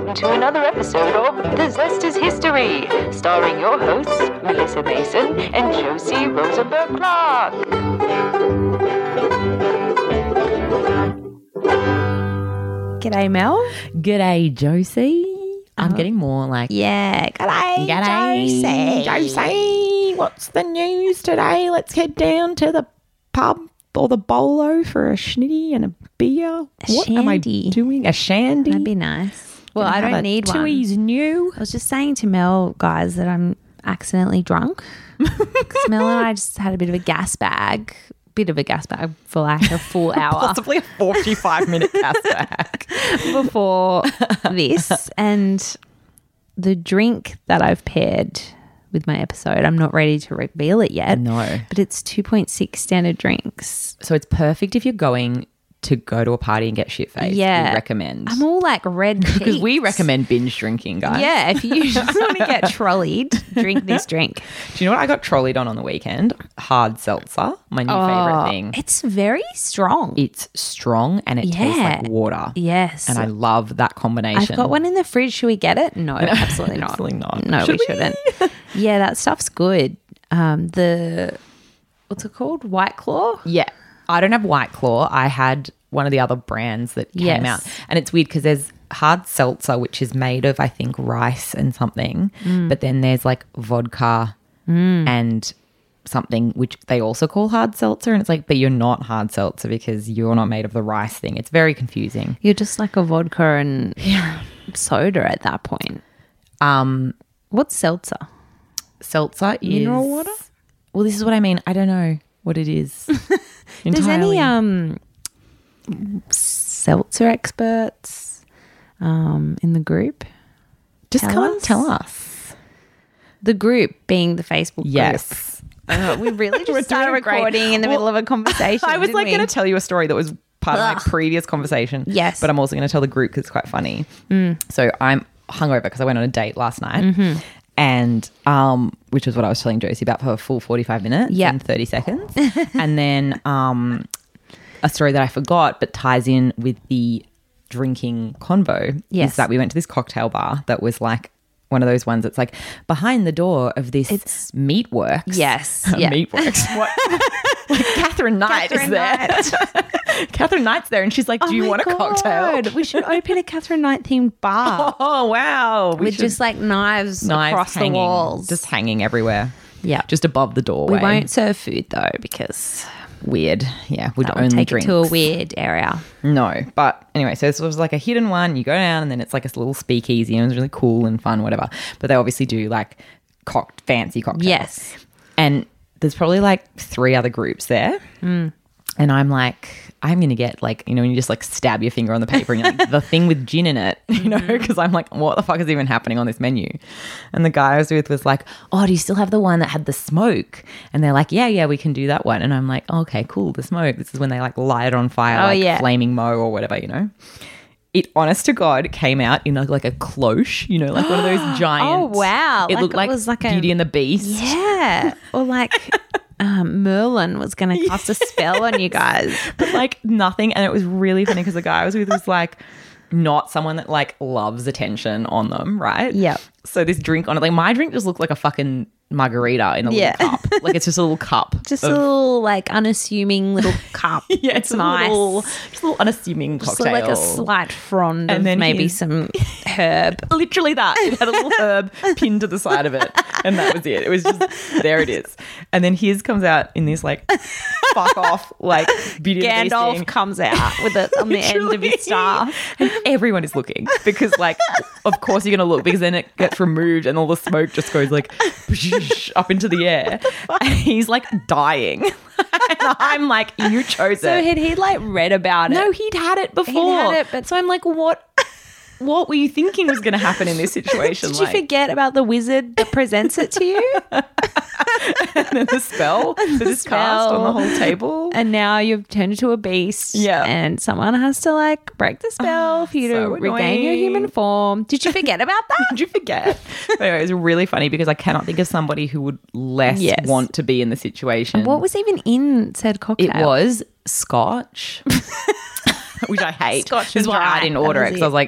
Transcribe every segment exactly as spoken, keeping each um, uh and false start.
welcome to another episode of The Zesters History, starring your hosts, Melissa Mason and Josie Rosenberg Clark. G'day, Mel. G'day, Josie. I'm Oh. getting more like, Yeah, g'day, G'day, Josie. Josie. What's the news today? Let's head down to the pub or the bolo for a schnitty and a beer. A what am I shandy. doing? A shandy? That'd be nice. Well, Gonna I have don't a need one. Tui's new. I was just saying to Mel, guys, that I'm accidentally drunk. 'Cause Mel and I just had a bit of a gas bag, bit of a gas bag for like a full hour Possibly a forty-five minute cast back. before this. And the drink that I've paired with my episode, I'm not ready to reveal it yet. No. But it's two point six standard drinks. So it's perfect if you're going to go to a party and get shit-faced. Yeah. We recommend. I'm all like red Because we cheeks. recommend binge drinking, guys. Yeah, if you just want to get trolleyed, drink this drink. Do you know what I got trolleyed on on the weekend? Hard seltzer, my new favourite thing. It's very strong. It's strong and it tastes Yeah. like water. Yes. And I love that combination. I've got one in the fridge. Should we get it? No, absolutely not. Absolutely not. No, Should we, we? shouldn't. Yeah, that stuff's good. Um, the, what's it called? White Claw? Yeah. I don't have White Claw. I had one of the other brands that came Yes. out. And it's weird because there's hard seltzer, which is made of, I think, rice and something. Mm. But then there's like vodka and something which they also call hard seltzer. And it's like, but you're not hard seltzer because you're not made of the rice thing. It's very confusing. You're just like a vodka and soda at that point. Um, What's seltzer? seltzer is Mineral water? Well, this is what I mean. I don't know what it is. There's any entirely. um, seltzer experts um, in the group? Just tell come and us? tell us. The group being the Facebook group. Yes. Uh, we really We're just started doing great. recording in the Well, middle of a conversation. I was didn't like we? going to tell you a story that was part of Ugh. my previous conversation. Yes. But I'm also going to tell the group because it's quite funny. So I'm hungover because I went on a date last night. Mm-hmm. And um, which is what I was telling Josie about for a full forty-five minutes Yep. and thirty seconds. And then um, a story that I forgot but ties in with the drinking convo Yes. is that we went to this cocktail bar that was like one of those ones that's like behind the door of this It's- Meatworks. Yes. Yeah. Meatworks. What? Like Catherine Knight Catherine is there. Knight. Catherine Knight's there and she's like, do Oh you my want a cocktail? God. We should open a Catherine Knight themed bar Oh, wow. We with should- just like knives, knives across hanging, the walls. Just hanging everywhere. yeah. Just above the doorway. We won't serve food though because Weird. Yeah, we'd that would only take drinks. it to a weird area. No, but anyway, so this was like a hidden one. You go down and then it's like a little speakeasy and it's really cool and fun, whatever. But they obviously do like cock- fancy cocktails. Yes. And there's probably like three other groups there. Mm. And I'm like, I'm going to get like, you know, when you just like stab your finger on the paper and you're like, the thing with gin in it, you know, because I'm like, what the fuck is even happening on this menu? And the guy I was with was like, oh, do you still have the one that had the smoke? And they're like, yeah, yeah, we can do that one. And I'm like, oh, okay, cool, the smoke. This is when they like light it on fire, Oh, like yeah. flaming mo or whatever, you know. It, honest to God, came out in a, like a cloche, you know, like one of those giant. Oh, wow. It Like looked it like, was like a- Beauty and the Beast. Yeah. Or like um, Merlin was going to cast a spell on you guys. But like nothing. And it was really funny because the guy I was with was like not someone that like loves attention on them, right? Yep. So this drink on it, like my drink just looked like a fucking margarita in a Yeah. little cup. Like it's just a little cup. Just of- a little like unassuming little cup. yeah, it's, it's nice. a little, just a little unassuming Just cocktail. like a slight frond And of then maybe he's- some herb. Literally that. It had a little herb pinned to the side of it. And that was it. It was just, there it is. And then his comes out in this like, fuck off, like, Beauty and the Beast Gandalf thing. comes out with it on the end of Literally. his staff. And everyone is looking because, like, of course you're going to look because then it gets removed and all the smoke just goes, like, up into the air. And he's, like, dying. And I'm like, you chose So it. had he like read about it? No, he'd had it before. had it, but- so I'm like, what? What were you thinking was going to happen in this situation? Did you like, forget about the wizard that presents it to you? and then the spell that is cast on the whole table. And now you've turned into a beast. Yeah. And someone has to like break the spell for you to so regain your annoying. human form. Did you forget about that? Did you forget? But anyway, it was really funny because I cannot think of somebody who would less Yes. want to be in the situation. What was even in said cocktail? It was scotch, which I hate. Scotch This is and why I dry. didn't order That it was because I was it. like,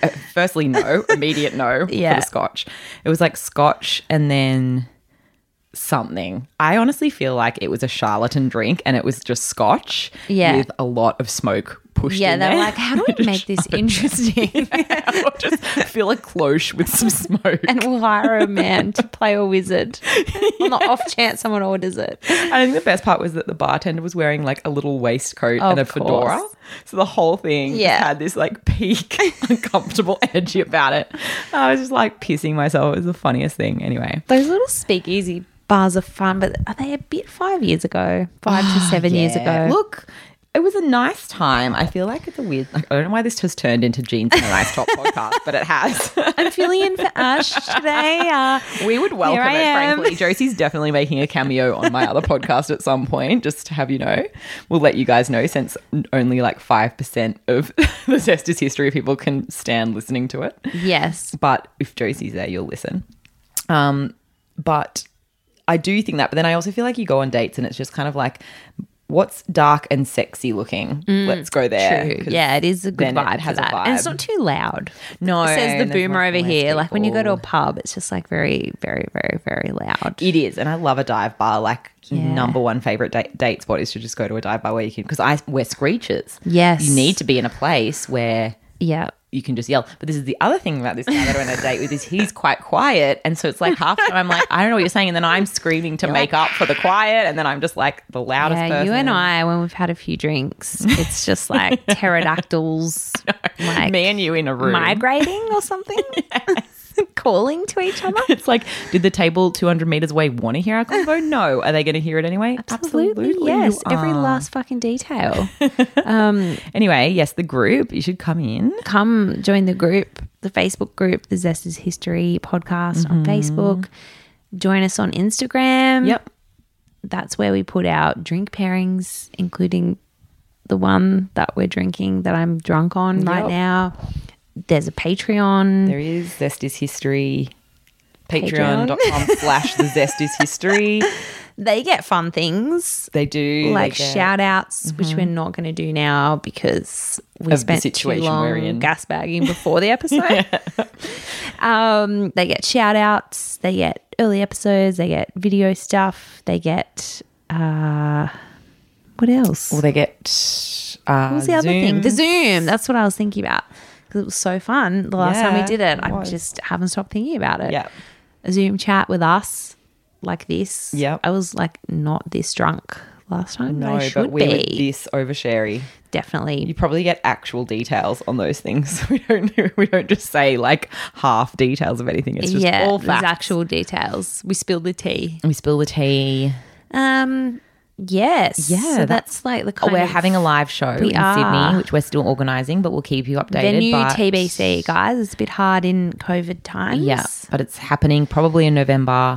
uh, firstly, no, immediate no Yeah. for the scotch. It was like scotch and then something. I honestly feel like it was a charlatan drink and it was just scotch Yeah. with a lot of smoke pushed Yeah, in they're there. like, how do we make this interesting? Or just fill a cloche with some smoke. And we'll hire a man to play a wizard on the off chance someone orders it. I think the best part was that the bartender was wearing like a little waistcoat Of and a fedora. course. So the whole thing just Yeah. had this like peak, uncomfortable energy about it. I was just like pissing myself. It was the funniest thing. Anyway. Those little speakeasy bars are fun, but are they a bit five years ago? Five to seven years Yeah. ago? Look, it was a nice time. I feel like it's a weird, like, I don't know why this has turned into Jeans and a Nice Top podcast, but it has. I'm filling in for Ash today. Uh, We would welcome Here I it, am. frankly. Josie's definitely making a cameo on my other podcast at some point, just to have you know. We'll let you guys know since only like five percent of the Zest is History people can stand listening to it. yes. But if Josie's there, you'll listen. Um, but I do think that. But then I also feel like you go on dates and it's just kind of like, what's dark and sexy looking? Let's go there. True. 'cause Yeah, it is a good then it vibe has for a that. And it's vibe. not too loud. No, Says the and there's boomer not over less here. Like when you go to a people. pub, it's just like very, very, very, very loud. It is, and I love a dive bar. Like Yeah. number one favorite date, date spot is to just go to a dive bar where you can, because I wear screechers. Yes. You need to be in a place where Yeah. you can just yell. But this is the other thing about this guy that I went on a date with is he's quite quiet, and so it's like half the time I'm like, I don't know what you're saying, and then I'm screaming to make up for the quiet, and then I'm just like the loudest Yeah, person. you and I, when we've had a few drinks, it's just like pterodactyls, like Me and you in a room. migrating or something, calling to each other. It's like, did the table two hundred meters away want to hear our convo? No. Are they going to hear it anyway? Absolutely, yes. you Every are. last fucking detail. Anyway, yes, the group. You should come in. Come join the group, the Facebook group, the Zest is History podcast on Facebook. Join us on Instagram. Yep. That's where we put out drink pairings, including the one that we're drinking that I'm drunk on right Yep. now. There's a Patreon. There is Zest is History. Patreon. Patreon.com slash the Zest is History. They get fun things They do. like they get- shout outs, which we're not going to do now because we Of the spent too situation long we're in. gas bagging before the episode. um, they get shout outs, they get early episodes, they get video stuff, they get uh, what else? Well, they get. Uh, What was the other thing? The Zoom. That's what I was thinking about because it was so fun the last time we Yeah, did it. it I was. just haven't stopped thinking about it. Yeah. A Zoom chat with us like this. Yep. I was like not this drunk last time. No, I should but we were be. this over sherry. Definitely. You probably get actual details on those things. We don't do, we don't just say like half details of anything. It's just yeah, all there's facts. actual details. We spilled the tea. We spill the tea. Um, yes. Yeah, So that's- that's like the Oh, kind we're of having a live show We in are. Sydney, which we're still organising, but we'll keep you updated. venue but- T B C, guys. It's a bit hard in COVID times. Yeah, but it's happening probably in November.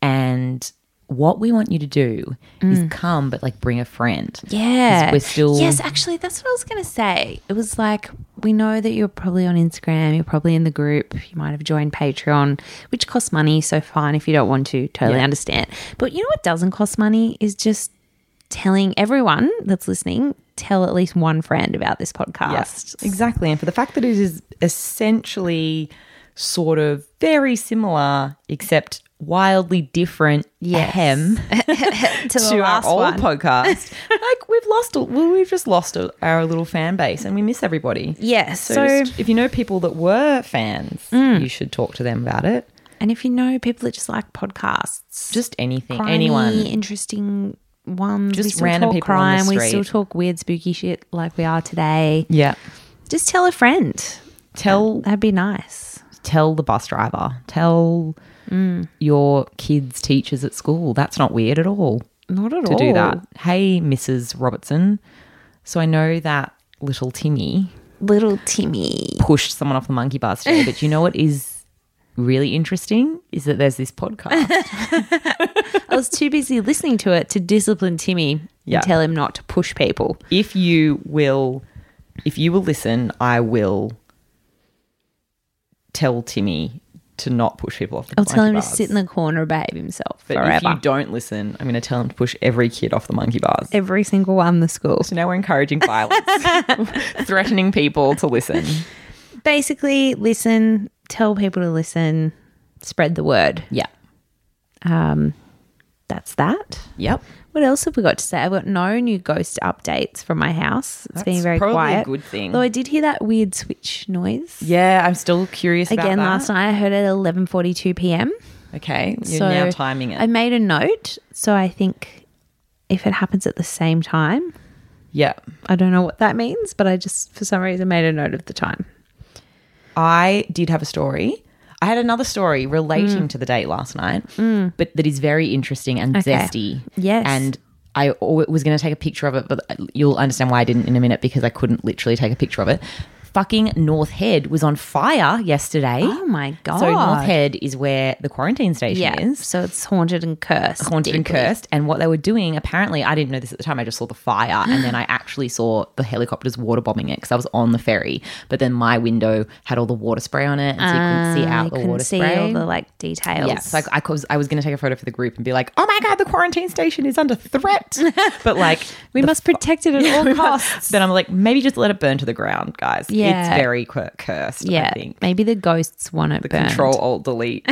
And what we want you to do is come, but like bring a friend. Yeah. 'Cause we're still- Yes, actually, that's what I was going to say. It was like, we know that you're probably on Instagram, you're probably in the group, you might have joined Patreon, which costs money. So fine if you don't want to, totally Yeah. understand. But you know what doesn't cost money is just telling everyone that's listening, tell at least one friend about this podcast. Exactly. And for the fact that it is essentially sort of very similar, except wildly different, Yes. ahem, To the to our last old one. podcast. Like we've lost, a, well, we've just lost a, our little fan base, and we miss everybody. Yes. So, So, just, if you know people that were fans, you should talk to them about it. and if you know people that just like podcasts, Just anything, crimey, anyone. interesting ones, Just we still random talk people on the crime, we street. still talk weird, spooky shit like we are today. Yeah. Just tell a friend. Tell That'd be nice. tell the bus driver. Tell Mm. your kids' teachers at school. That's not weird at all. Not at to all. do that. Hey, Missus Robertson. So I know that little Timmy Little Timmy. pushed someone off the monkey bars today, but you know what is really interesting is that there's this podcast. I was too busy listening to it to discipline Timmy Yeah. and tell him not to push people. If you will, if you will listen, I will tell Timmy to not push people off the I'll tell monkey him bars. to sit in the corner and behave himself But if forever. you don't listen, I'm going to tell him to push every kid off the monkey bars. Every single one in the school. So now we're encouraging violence, threatening people to listen. basically, listen, tell people to listen, spread the word. Yeah. Um, that's that. Yep. What else have we got to say? I've got no new ghost updates from my house. It's That's been very probably quiet. a good thing. Though I did hear that weird switch noise. Yeah, I'm still curious about Again, that. last night I heard it at eleven forty-two p.m. Okay, you're So now timing it. I made a note. So I think if it happens at the same time, yeah. I don't know what that means, but I just, for some reason, made a note of the time. I did have a story. I had another story relating Mm. to the date last night, but that is very interesting and Okay. zesty. Yes. And I al- was going to take a picture of it, but you'll understand why I didn't in a minute because I couldn't literally take a picture of it. Fucking North Head was on fire yesterday. Oh my God. So North Head is where the quarantine station Yeah. is. So it's haunted and cursed. Haunted and deeply. cursed. And what they were doing, apparently, I didn't know this at the time. I just saw the fire, and then I actually saw the helicopters water bombing it because I was on the ferry. But then my window had all the water spray on it, and so you couldn't see Ah, out you the couldn't water see spray. all the like details. Yeah, so I, I was I was going to take a photo for the group and be like, "Oh my god, the quarantine station is under threat!" But like, we the must protect it at all costs. Then I'm like, maybe just let it burn to the ground, guys. Yeah. It's very cur- cursed. Yeah, I think maybe the ghosts want it the burned. Control Alt Delete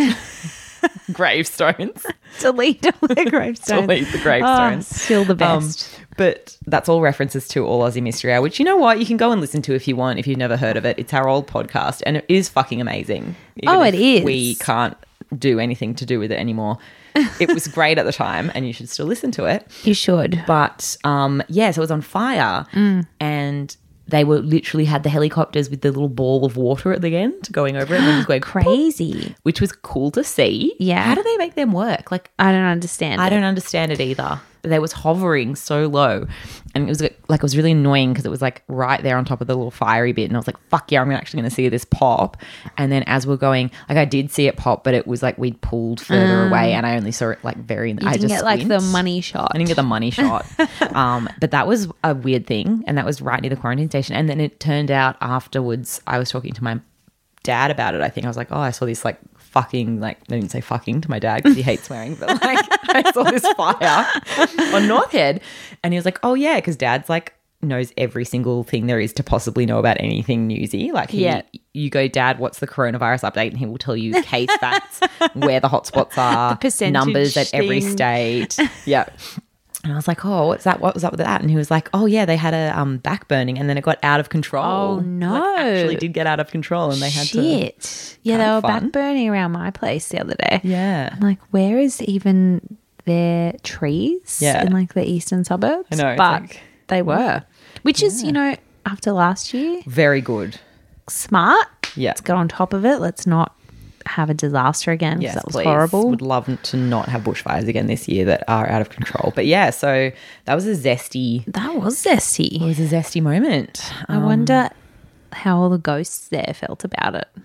gravestones. delete all the gravestones. Delete the Oh, gravestones. still the Um, best. but that's all references to All Aussie Mystery Hour, which you know what? You can go and listen to if you want, if you've never heard of it. It's our old podcast and it is fucking amazing. Even Oh, if it is. We can't do anything to do with it anymore. It was great at the time and you should still listen to it. You should. But um, yeah, so it was on fire Mm. and they were literally had the helicopters with the little ball of water at the end going over it and it was going Crazy. which was cool to see. Yeah. How do they make them work? Like, I don't understand. I it. don't understand it either. They was hovering so low, and it was like it was really annoying because it was like right there on top of the little fiery bit, and I was like, "Fuck yeah, I'm actually going to see this pop." And then as we're going, like I did see it pop, but it was like we'd pulled further away, and I only saw it like very. You I didn't just get like the squint. money shot. I didn't get the money shot. um, but that was a weird thing, and that was right near the quarantine station. And then it turned out afterwards, I was talking to my dad about it. I think I was like, "Oh, I saw this like." Fucking like I didn't say fucking to my dad because he hates swearing, but like I saw this fire on North Head, and he was like, "Oh yeah," because Dad's like knows every single thing there is to possibly know about anything newsy. Like, he, Yeah. you go, "Dad, what's the coronavirus update?" and he will tell you case facts, where the hotspots are, The percentage numbers at every thing. state. Yeah. And I was like, "Oh, what's that? What was up with that?" And he was like, "Oh yeah, they had a um, back burning, and then it got out of control. Oh, Like, no. actually did get out of control, and they had to." Shit. Yeah, they Kinda were fun. back burning around my place the other day. Yeah. I'm like, where is even their trees Yeah. in like the eastern suburbs? I know, it's But like- they were. Which is, you know, after last year, Very good. smart. Yeah. Let's get on top of it. Let's not have a disaster again because Yes, that was please. horrible. Would love to not have bushfires again this year that are out of control. But yeah, so that was a zesty. That was zesty. It was a zesty moment. I wonder how all the ghosts there felt about it.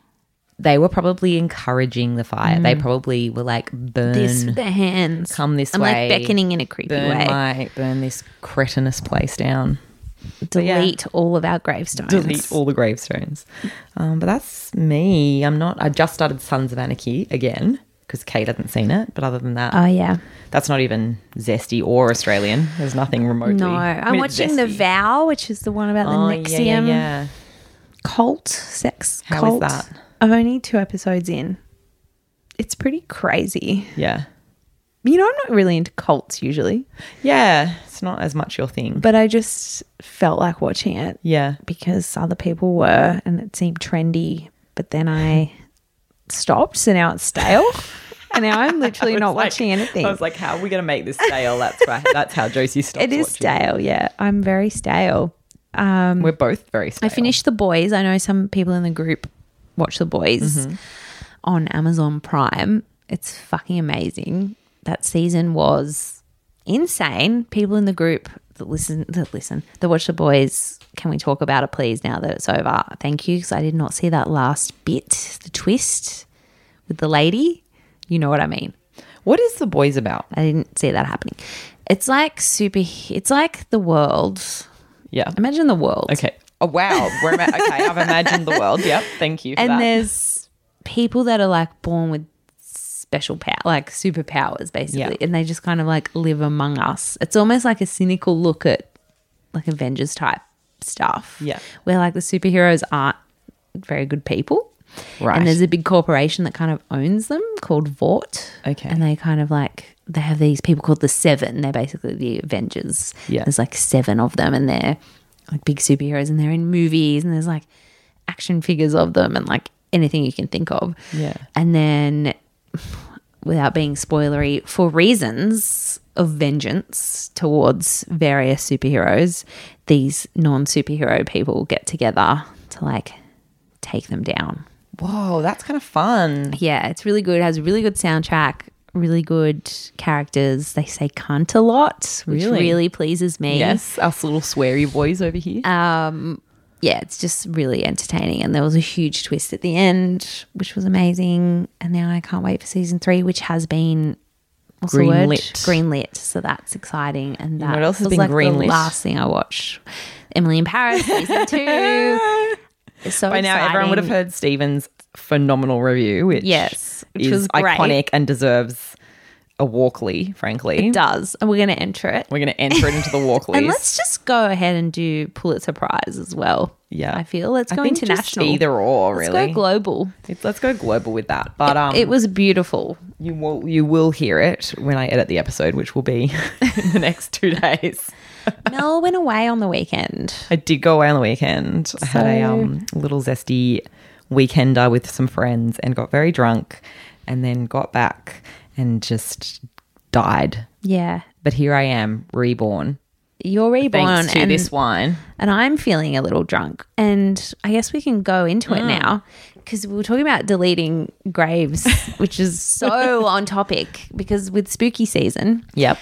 They were probably encouraging the fire. They probably were like, "Burn, Mm. This with their hands. come this I'm way, like beckoning in a creepy burn way. my, burn this cretinous place down." Delete all of our gravestones. Delete all the gravestones. Um, but that's me. I'm not. I just started Sons of Anarchy again because Kate hasn't seen it. But other than that, Oh yeah. that's not even zesty or Australian. There's nothing remotely. No, I I'm mean, it's watching The zesty. Vow, which is the one about Oh, the yeah, Nexium yeah, yeah. cult, sex How is cult. that? I'm only two episodes in. It's pretty crazy. Yeah. You know, I'm not really into cults usually, Yeah. It's not as much your thing. but I just felt like watching it yeah. because other people were and it seemed trendy. But then I stopped, so now it's stale. And now I'm literally I was not like- watching anything. I was like, how are we going to make this stale? That's right. That's how Josie stops It is watching. stale, yeah. I'm very stale. Um, We're both very stale. I finished The Boys. I know some people in the group watch The Boys Mm-hmm. on Amazon Prime. It's fucking amazing. That season was insane. People in the group that listen, that listen, that watch The Boys, can we talk about it, please, now that it's over? Thank you, because I did not see that last bit, the twist with the lady. You know what I mean. What is The Boys about? I didn't see that happening. It's like super. It's like The World. Yeah. Imagine The World. Okay. Oh, wow. We're ima- okay. I've imagined the world. Yep. Thank you for And that. there's people that are like born with special power, like superpowers, basically, Yeah. and they just kind of like live among us. It's almost like a cynical look at like Avengers type stuff. Yeah. Where like the superheroes aren't very good people. Right. And there's a big corporation that kind of owns them called Vought. Okay. And they kind of like, they have these people called the Seven. They're basically the Avengers. Yeah. There's like seven of them and they're like big superheroes and they're in movies and there's like action figures of them and like anything you can think of. Yeah. And then without being spoilery, for reasons of vengeance towards various superheroes, these non-superhero people get together to like take them down. Whoa, that's kind of fun. Yeah, it's really good. It has a really good soundtrack, really good characters. They say cunt a lot, which Really? really pleases me. Yes, us little sweary boys over here. Um, yeah, it's just really entertaining. And there was a huge twist at the end, which was amazing. And now I can't wait for season three, which has been what's the word? Greenlit. Greenlit. So that's exciting. And that what else has was been like the greenlit? last thing I watched. Emily in Paris, season two. It's so By now, exciting. everyone would have heard Stephen's phenomenal review, which, Yes, which is was great. iconic and deserves a Walkley, frankly. It does. And we're going to enter it. We're going to enter it into the Walkleys. And let's just go ahead and do Pulitzer Prize as well. Yeah. I feel. Let's I go think just international. either or, Let's really. go global. It's- let's go global with that. But um, It was beautiful. you will you will hear it when I edit the episode, which will be in the next two days. Mel went away on the weekend. I did go away on the weekend. I had a So- um, little zesty weekender with some friends and got very drunk and then got back and just died. Yeah. But here I am, reborn. You're reborn. Thanks to and, this wine. and I'm feeling a little drunk. And I guess we can go into Mm. it now because we were talking about deleting graves, which is so on topic because with spooky season, Yep.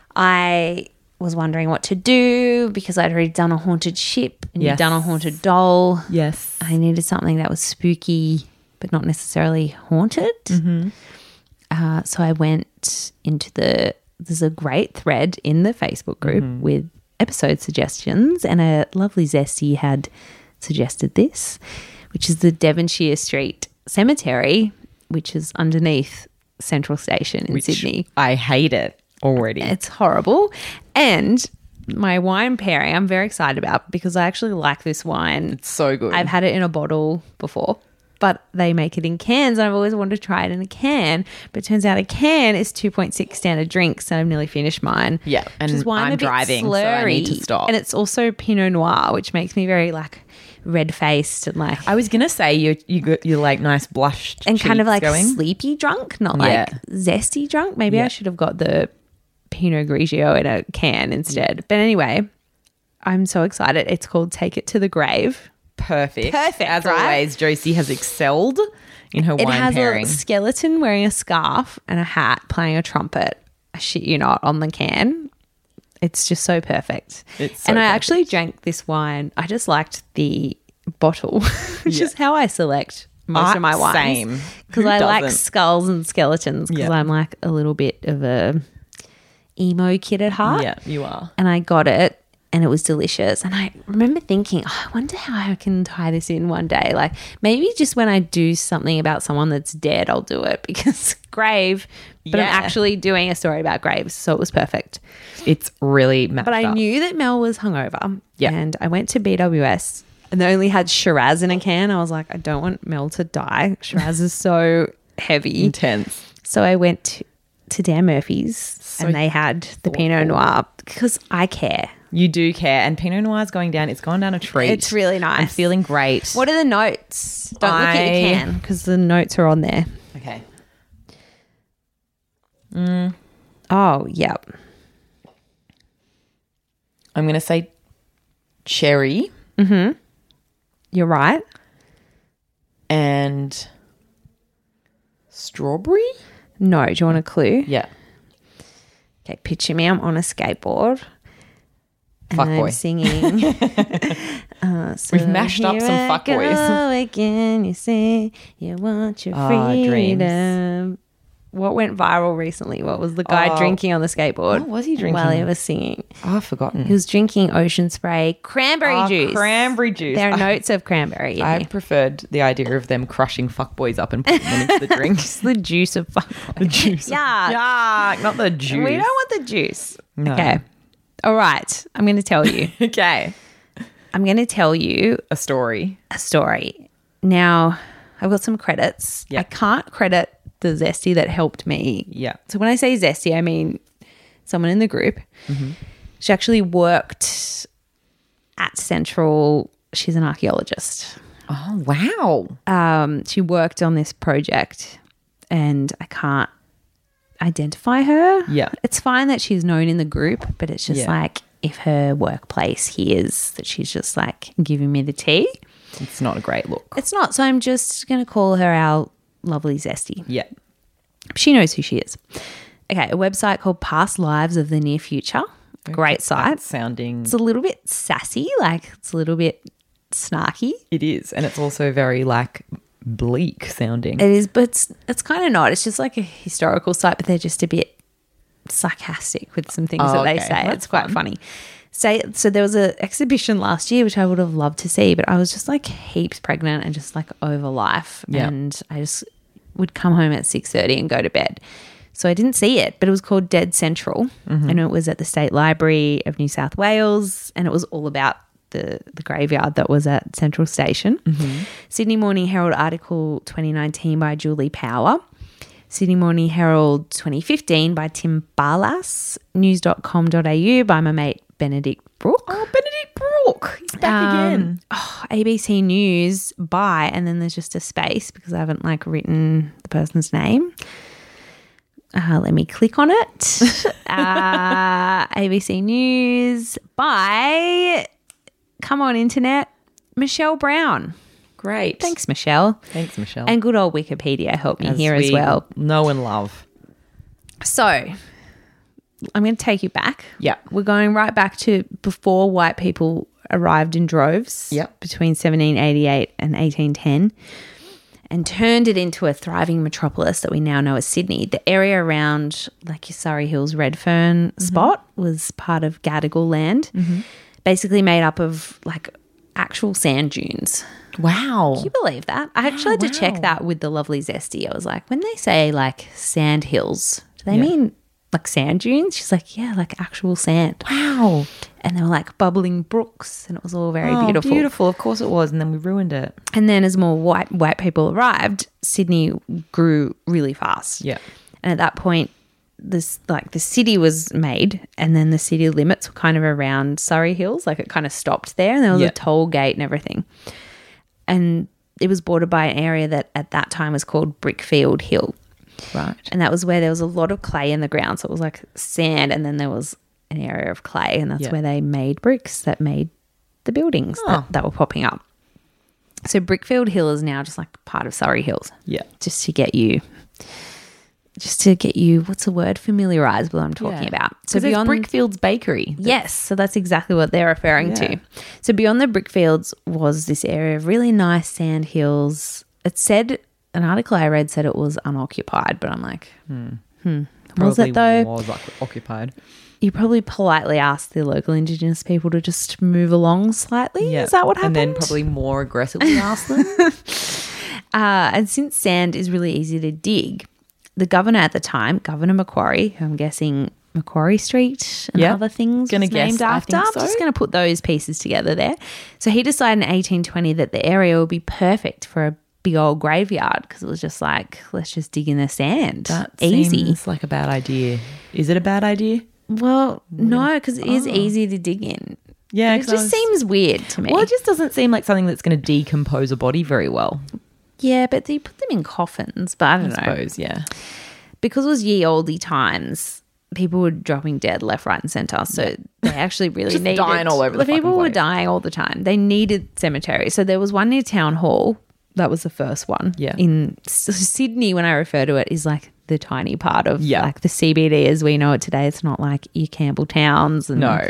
I was wondering what to do because I'd already done a haunted ship and Yes. you'd done a haunted doll. Yes. I needed something that was spooky but not necessarily haunted. Mm-hmm. Uh, so I went into the, there's a great thread in the Facebook group Mm-hmm. with episode suggestions, and a lovely Zesty had suggested this, which is the Devonshire Street Cemetery, which is underneath Central Station in Which Sydney. I hate it already. It's horrible. And my wine pairing, I'm very excited about because I actually like this wine. It's so good. I've had it in a bottle before, but they make it in cans. And I've always wanted to try it in a can. But it turns out a can is two point six standard drinks, and I've nearly finished mine. Yeah, and which is why I'm a bit driving, so I need to slurry. stop. And it's also Pinot Noir, which makes me very like red faced and like I was gonna say you you got you like nice blushed and kind of cheeks like going. sleepy drunk, not like Yeah. zesty drunk. Maybe I Yeah. should have got the Pinot Grigio in a can instead. But anyway, I'm so excited. It's called Take It to the Grave. Perfect. Perfect, As right? always, Josie has excelled in her It wine has pairing. a skeleton wearing a scarf and a hat playing a trumpet. I shit you not, on the can. It's just so perfect. It's so and I perfect. actually drank this wine. I just liked the bottle, which Yeah. is how I select most Ah, of my wines. same. Because Who I like doesn't? skulls and skeletons because Yeah. I'm like a little bit of a emo kid at heart. Yeah, you are. And I got it and it was delicious. And I remember thinking, oh, I wonder how I can tie this in one day. Like maybe just when I do something about someone that's dead, I'll do it because grave, but Yeah. I'm actually doing a story about graves. So it was perfect. It's really matched But I up. knew that Mel was hungover. Yeah. And I went to B W S and they only had Shiraz in a can. I was like, I don't want Mel to die. Shiraz is so heavy. intense. So I went to, to Dan Murphy's So and they had the Pinot Noir because I care. You do care, and Pinot Noir is going down. It's gone down a treat. It's really nice. I'm feeling great. What are the notes? Don't look at I- your can because the notes are on there. Okay. Oh, yep. I'm going to say cherry You're right. and strawberry. No, do you want a clue? Yeah. Okay, picture me. I'm on a skateboard. And Fuck I'm boy. singing. uh, so We've mashed up here some I fuck boys. go again, you say you want your Ah, dreams. freedom. What went viral recently? What was the guy Oh. drinking on the skateboard? What was he drinking? While he was singing. Oh, I've forgotten. He was drinking ocean spray, cranberry Oh, juice. Cranberry juice. There are I- notes of cranberry in I here. preferred the idea of them crushing fuckboys up and putting them into the drink. It's the juice of fuck. The juice. Yeah. Yeah, not the juice. We don't want the juice. No. Okay. All right. I'm going to tell you. Okay. I'm going to tell you A story. a story. Now, I've got some credits. Yeah. I can't credit the Zesty that helped me. Yeah. So when I say Zesty, I mean someone in the group. Mm-hmm. She actually worked at Central. She's an archaeologist. Oh, wow. Um, she worked on this project and I can't identify her. Yeah. It's fine that she's known in the group, but it's just Yeah. like if her workplace hears that she's just like giving me the tea. It's not a great look. It's not. So I'm just going to call her our lovely Zesty. Yeah. She knows who she is. Okay, a website called Past Lives of the Near Future. Great site. That's sounding. It's a little bit sassy, like it's a little bit snarky. It is. And it's also very like bleak sounding. It is, but it's, it's kind of not. It's just like a historical site, but they're just a bit sarcastic with some things Oh, that they okay. say. That's It's quite fun. funny. Say, so there was an exhibition last year, which I would have loved to see, but I was just like heaps pregnant and just like over life. Yeah. And I just would come home at six thirty and go to bed. So I didn't see it, but it was called Dead Central. Mm-hmm. And it was at the State Library of New South Wales. And it was all about the, the graveyard that was at Central Station. Mm-hmm. Sydney Morning Herald article twenty nineteen by Julie Power. Sydney Morning Herald twenty fifteen by Tim Barlas. news dot com dot a u by my mate Benedict Brooke. Oh, Benedict Brooke. He's back Um, again. Oh, A B C News by, and then there's just a space because I haven't like written the person's name. Uh, let me click on it. uh, A B C News by, come on internet, Michelle Brown. Great. Thanks, Michelle. Thanks, Michelle. And good old Wikipedia helped me here as we well. know and love. So I'm going to take you back. Yeah. We're going right back to before white people arrived in droves. Yep. Between seventeen eighty-eight and eighteen ten and turned it into a thriving metropolis that we now know as Sydney. The area around like your Surrey Hills Redfern Mm-hmm. spot was part of Gadigal land, basically made up of like actual sand dunes. Wow. Can you believe that? I actually had to wow. check that with the lovely Zesty. I was like, when they say like sand hills, do they Yeah. mean like sand dunes? She's like, yeah, like actual sand. Wow. And they were like bubbling brooks and it was all very Oh, beautiful. Beautiful. Of course it was. And then we ruined it. And then as more white white people arrived, Sydney grew really fast. Yeah. And at that point, this like the city was made and then the city limits were kind of around Surrey Hills. Like it kind of stopped there and there was Yeah. a toll gate and everything. And it was bordered by an area that at that time was called Brickfield Hill. Right. And that was where there was a lot of clay in the ground. So it was like sand and then there was an area of clay and that's Yeah. where they made bricks that made the buildings Oh. that, that were popping up. So Brickfield Hill is now just like part of Surrey Hills. Yeah. Just to get you, just to get you, what's the word? Familiarised with what I'm talking Yeah. about. So there's Brickfields Bakery. Yes, so that's exactly what they're referring Yeah. to. So beyond the brickfields was this area of really nice sand hills. It said, an article I read said it was unoccupied, but I'm like, hmm, was Probably it though? was oc- occupied. You probably politely asked the local Indigenous people to just move along slightly. Yeah. Is that what happened? And then probably more aggressively asked them. Uh, and since sand is really easy to dig, the governor at the time, Governor Macquarie, who I'm guessing Macquarie Street and Yeah. other things Gonna was named guess, I after. think I'm so. just going to put those pieces together there. So he decided in eighteen twenty that the area would be perfect for a big old graveyard because it was just like, let's just dig in the sand. That Easy. seems like a bad idea. Is it a bad idea? Well, no, because it is easy to dig in. Yeah. It 'cause I just was- seems weird to me. Well, it just doesn't seem like something that's going to decompose a body very well. yeah, but they put them in coffins, but I don't I know. suppose, yeah. Because it was ye olde times, people were dropping dead left, right, and centre. So they actually really Just needed dying all over the people fucking were place. dying all the time. They needed cemeteries. So there was one near Town Hall. That was the first one. Yeah. In S- Sydney, when I refer to it, is like the tiny part of Yeah. like the C B D as we know it today. It's not like your Campbelltowns. And No.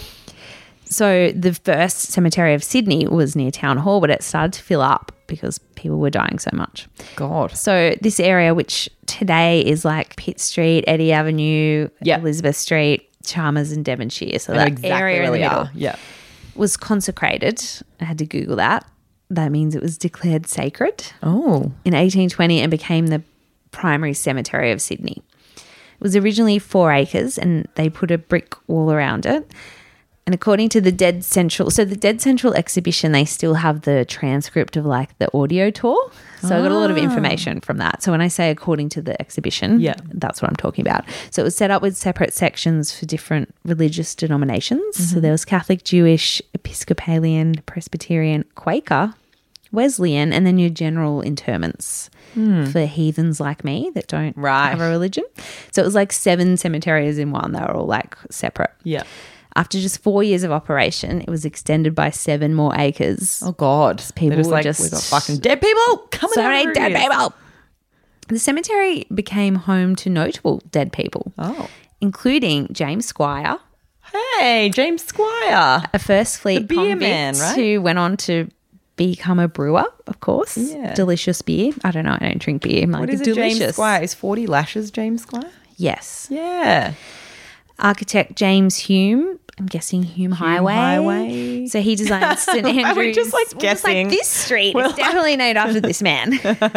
So the first cemetery of Sydney was near Town Hall, but it started to fill up because people were dying so much. God. So this area, which today is like Pitt Street, Eddie Avenue, Yeah. Elizabeth Street, Chalmers and Devonshire. So I know that exactly area in where the we middle are. Yeah. was consecrated. I had to Google that. That means it was declared sacred Oh. in eighteen twenty and became the primary cemetery of Sydney. It was originally four acres and they put a brick wall around it. And according to the Dead Central, so the Dead Central exhibition, they still have the transcript of like the audio tour. So I got a lot of information from that. So when I say according to the exhibition, Yeah. that's what I'm talking about. So it was set up with separate sections for different religious denominations. So there was Catholic, Jewish, Episcopalian, Presbyterian, Quaker, Wesleyan, and then your general interments for heathens like me that don't Right. have a religion. So it was like seven cemeteries in one. They were all like separate. Yeah. After just four years of operation, it was extended by seven more acres. Oh God. People They're just were like, just- we've got fucking dead people coming So out many of dead here." people. The cemetery became home to notable dead people, Oh. including James Squire, Hey, James Squire. a First Fleet beer convict man, right? who went on to become a brewer, of course. Yeah. Delicious beer. I don't know. I don't drink beer. I'm like, What is it, delicious. James Squire? Is forty lashes James Squire? Yes. Yeah. Architect James Hume. I'm guessing Hume, Highway. Highway. So he designed St Andrews. We're just, like, We're just guessing. this street. We're It's definitely named after this man.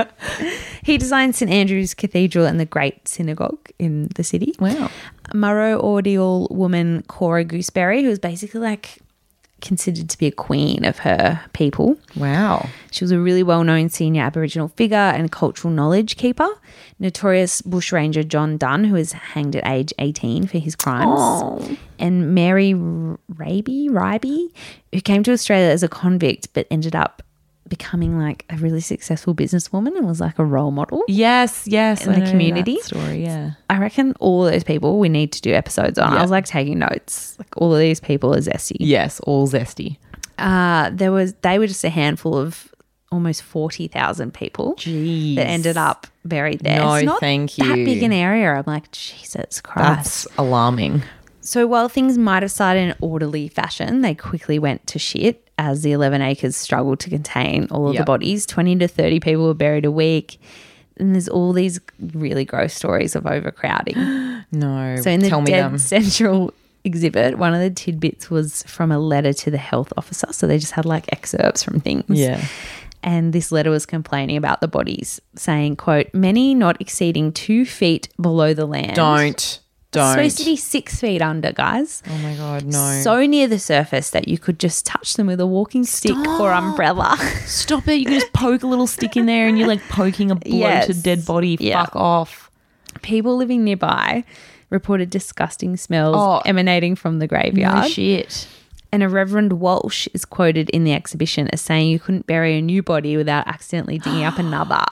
He designed St Andrews Cathedral and the Great Synagogue in the city. Wow. Murrow Ordeal woman Cora Gooseberry, who was basically like considered to be a queen of her people. Wow. She was a really well-known senior Aboriginal figure and cultural knowledge keeper. Notorious bushranger John Dunn, who was hanged at age eighteen for his crimes. Oh. And Mary Raby, Ryby, who came to Australia as a convict but ended up becoming like a really successful businesswoman and was like a role model. Yes, yes. In I the know community? that story, yeah. I reckon all those people we need to do episodes on. Yeah. I was like taking notes. Like all of these people are zesty. Yes, all zesty. Uh, there was they were just a handful of almost forty thousand people Jeez. that ended up buried there. No, it's not thank that you. big an area. I'm like, Jesus Christ. That's alarming. So while things might have started in an orderly fashion, they quickly went to shit as the eleven acres struggled to contain all of Yep. the bodies. twenty to thirty people were buried a week. And there's all these really gross stories of overcrowding. No, So in the tell me Dead them. Central exhibit, one of the tidbits was from a letter to the health officer. So they just had like excerpts from things. Yeah. And this letter was complaining about the bodies, saying, quote, many not exceeding two feet below the land. Don't. Don't. Supposed to be six feet under, guys. Oh my God, no. So near the surface that you could just touch them with a walking stick or umbrella. Stop it. You can just poke a little stick in there and you're like poking a bloated Yes. dead body. Yeah. Fuck off. People living nearby reported disgusting smells Oh. emanating from the graveyard. No shit. And a Reverend Walsh is quoted in the exhibition as saying you couldn't bury a new body without accidentally digging up another.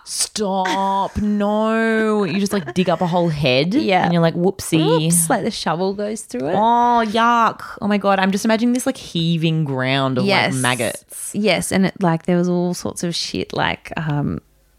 Stop. No. You just like dig up a whole head. Yeah. And you're like, whoopsie. Oops, like the shovel goes through it. Oh, yuck. Oh my God. I'm just imagining this like heaving ground of like maggots. Yes, and it, like there was all sorts of shit like um,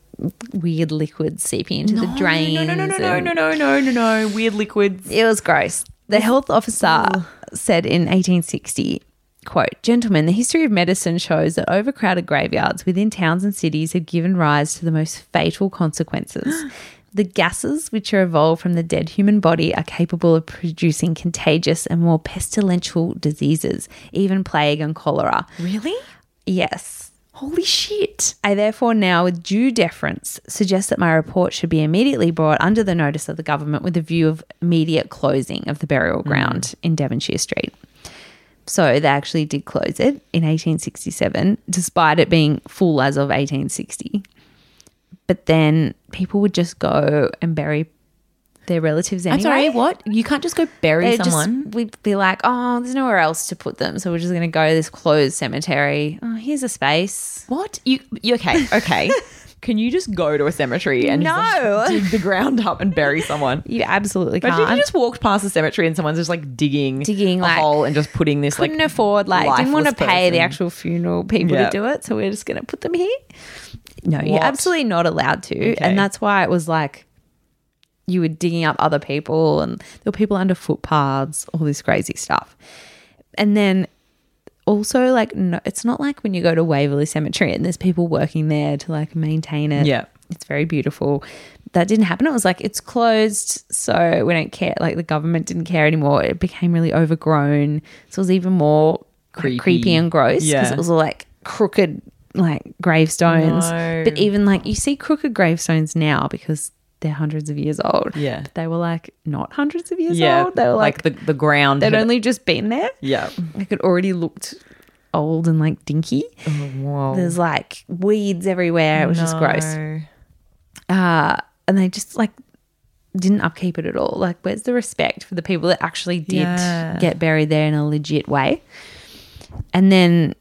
weird liquids seeping into the drains. No, no, no, no, no, and- no, no, no, no, no. Weird liquids. It was gross. The health officer said in eighteen sixty, quote, gentlemen, the history of medicine shows that overcrowded graveyards within towns and cities have given rise to the most fatal consequences. The gases which are evolved from the dead human body are capable of producing contagious and more pestilential diseases, even plague and cholera. Really? Yes. Holy shit. I therefore now, with due deference, suggest that my report should be immediately brought under the notice of the government with a view of immediate closing of the burial ground in Devonshire Street. So they actually did close it in eighteen sixty-seven, despite it being full as of eighteen sixty. But then people would just go and bury their relatives anyway. I'm sorry, what? You can't just go bury They'd someone. Just, we'd be like, oh, there's nowhere else to put them, so we're just going to go to this closed cemetery. Oh, here's a space. What? You, you okay? Okay. Can you just go to a cemetery and just, No. like, dig the ground up and bury someone? You absolutely Imagine can't. if you just walked past a cemetery and someone's just like digging, Digging, a like, hole and just putting this couldn't like afford, like, didn't want to lifeless pay the person. actual funeral people Yeah. to do it, so we're just going to put them here. No, you're What? absolutely not allowed to. Okay. And that's why it was like you were digging up other people and there were people under footpaths, all this crazy stuff. And then also, like, no, it's not like when you go to Waverley Cemetery and there's people working there to like maintain it. Yeah. It's very beautiful. That didn't happen. It was like, it's closed, so we don't care. Like, the government didn't care anymore. It became really overgrown. So it was even more like, Creepy. creepy and gross because Yeah. it was all like crooked, like gravestones. No. But even like, you see crooked gravestones now because they're hundreds of years old. Yeah. But they were like not hundreds of years Yeah. old. They were like, like the, the ground. they'd had- only just been there. yeah. Like it already looked old and like dinky. Oh, whoa. There's like weeds everywhere. It was just gross. No. Uh, and they just like didn't upkeep it at all. Like, where's the respect for the people that actually did Yeah. get buried there in a legit way? And then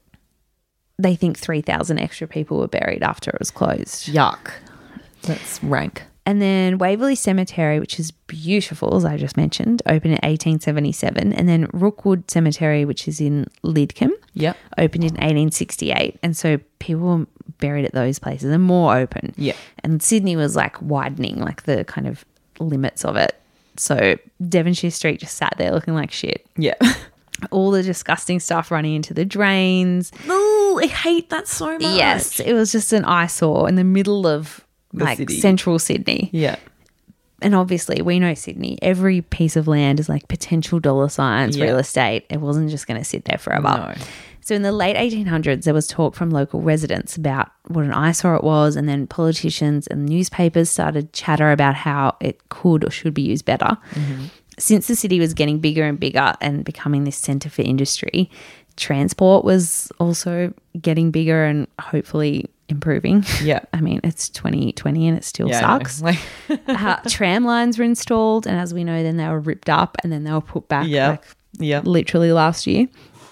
they think three thousand extra people were buried after it was closed. Yuck. That's rank. And then Waverley Cemetery, which is beautiful, as I just mentioned, opened in eighteen seventy-seven. And then Rookwood Cemetery, which is in Lidcombe, Yep. opened in eighteen sixty-eight. And so people were buried at those places and more open. Yeah. And Sydney was like widening, like the kind of limits of it. So Devonshire Street just sat there looking like shit. Yeah. All the disgusting stuff running into the drains. Oh, I hate that so much. Yes, it was just an eyesore in the middle of The like city. central Sydney. Yeah. And obviously, we know Sydney. Every piece of land is like potential dollar signs, Yeah. real estate. It wasn't just going to sit there forever. No. So in the late eighteen hundreds, there was talk from local residents about what an eyesore it was, and then politicians and newspapers started chatter about how it could or should be used better. Mm-hmm. Since the city was getting bigger and bigger and becoming this centre for industry, transport was also getting bigger and hopefully improving. Yeah. I mean, it's twenty twenty and it still Yeah, I know. sucks. Like- uh, tram lines were installed, and as we know, then they were ripped up and then they were put back Yeah. like Yeah. literally last year.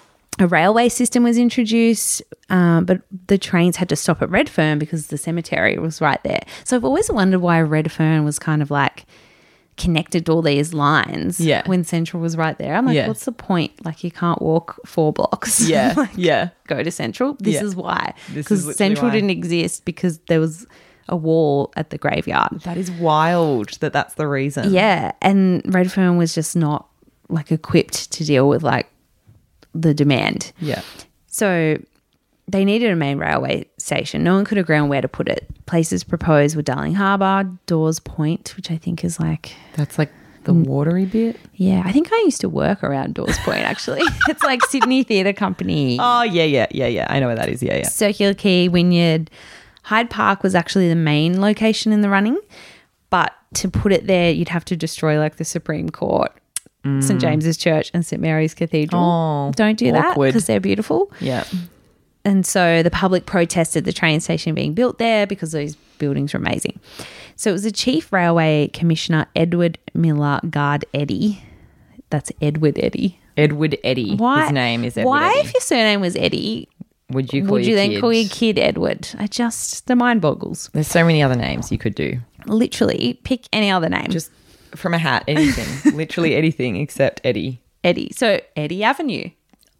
A railway system was introduced, um, but the trains had to stop at Redfern because the cemetery was right there. So I've always wondered why Redfern was kind of like connected to all these lines Yeah. when Central was right there. I'm like, Yeah. what's the point? Like, you can't walk four blocks. Yeah. Like, Yeah. go to Central. This Yeah. is why. This is Because literally Central why. didn't exist because there was a wall at the graveyard. That is wild that that's the reason. Yeah, and Redfern was just not like equipped to deal with like the demand. Yeah. So they needed a main railway station. No one could agree on where to put it. Places proposed were Darling Harbour, Dawes Point, which I think is like, That's like the watery bit. yeah, I think I used to work around Dawes Point actually. It's like Sydney Theatre Company, Oh, yeah, yeah, yeah, yeah. I know where that is. Yeah, yeah. Circular Quay, Wynyard. Hyde Park was actually the main location in the running, but to put it there, you'd have to destroy like the Supreme Court, St James's Church and St Mary's Cathedral. Oh, Don't do that awkward. because they're beautiful. Yeah. And so the public protested the train station being built there because those buildings were amazing. So it was the Chief Railway Commissioner, Edward Miller Guard Eddy. That's Edward Eddy. Edward Eddy. Why? His name is Edward Why, Eddy. if your surname was Eddy, Would you call would you your then kid? call your kid Edward? I just, the mind boggles. There's so many other names you could do. Literally, pick any other name. Just from a hat, anything. Literally anything except Eddie. Eddie. So Eddie Avenue.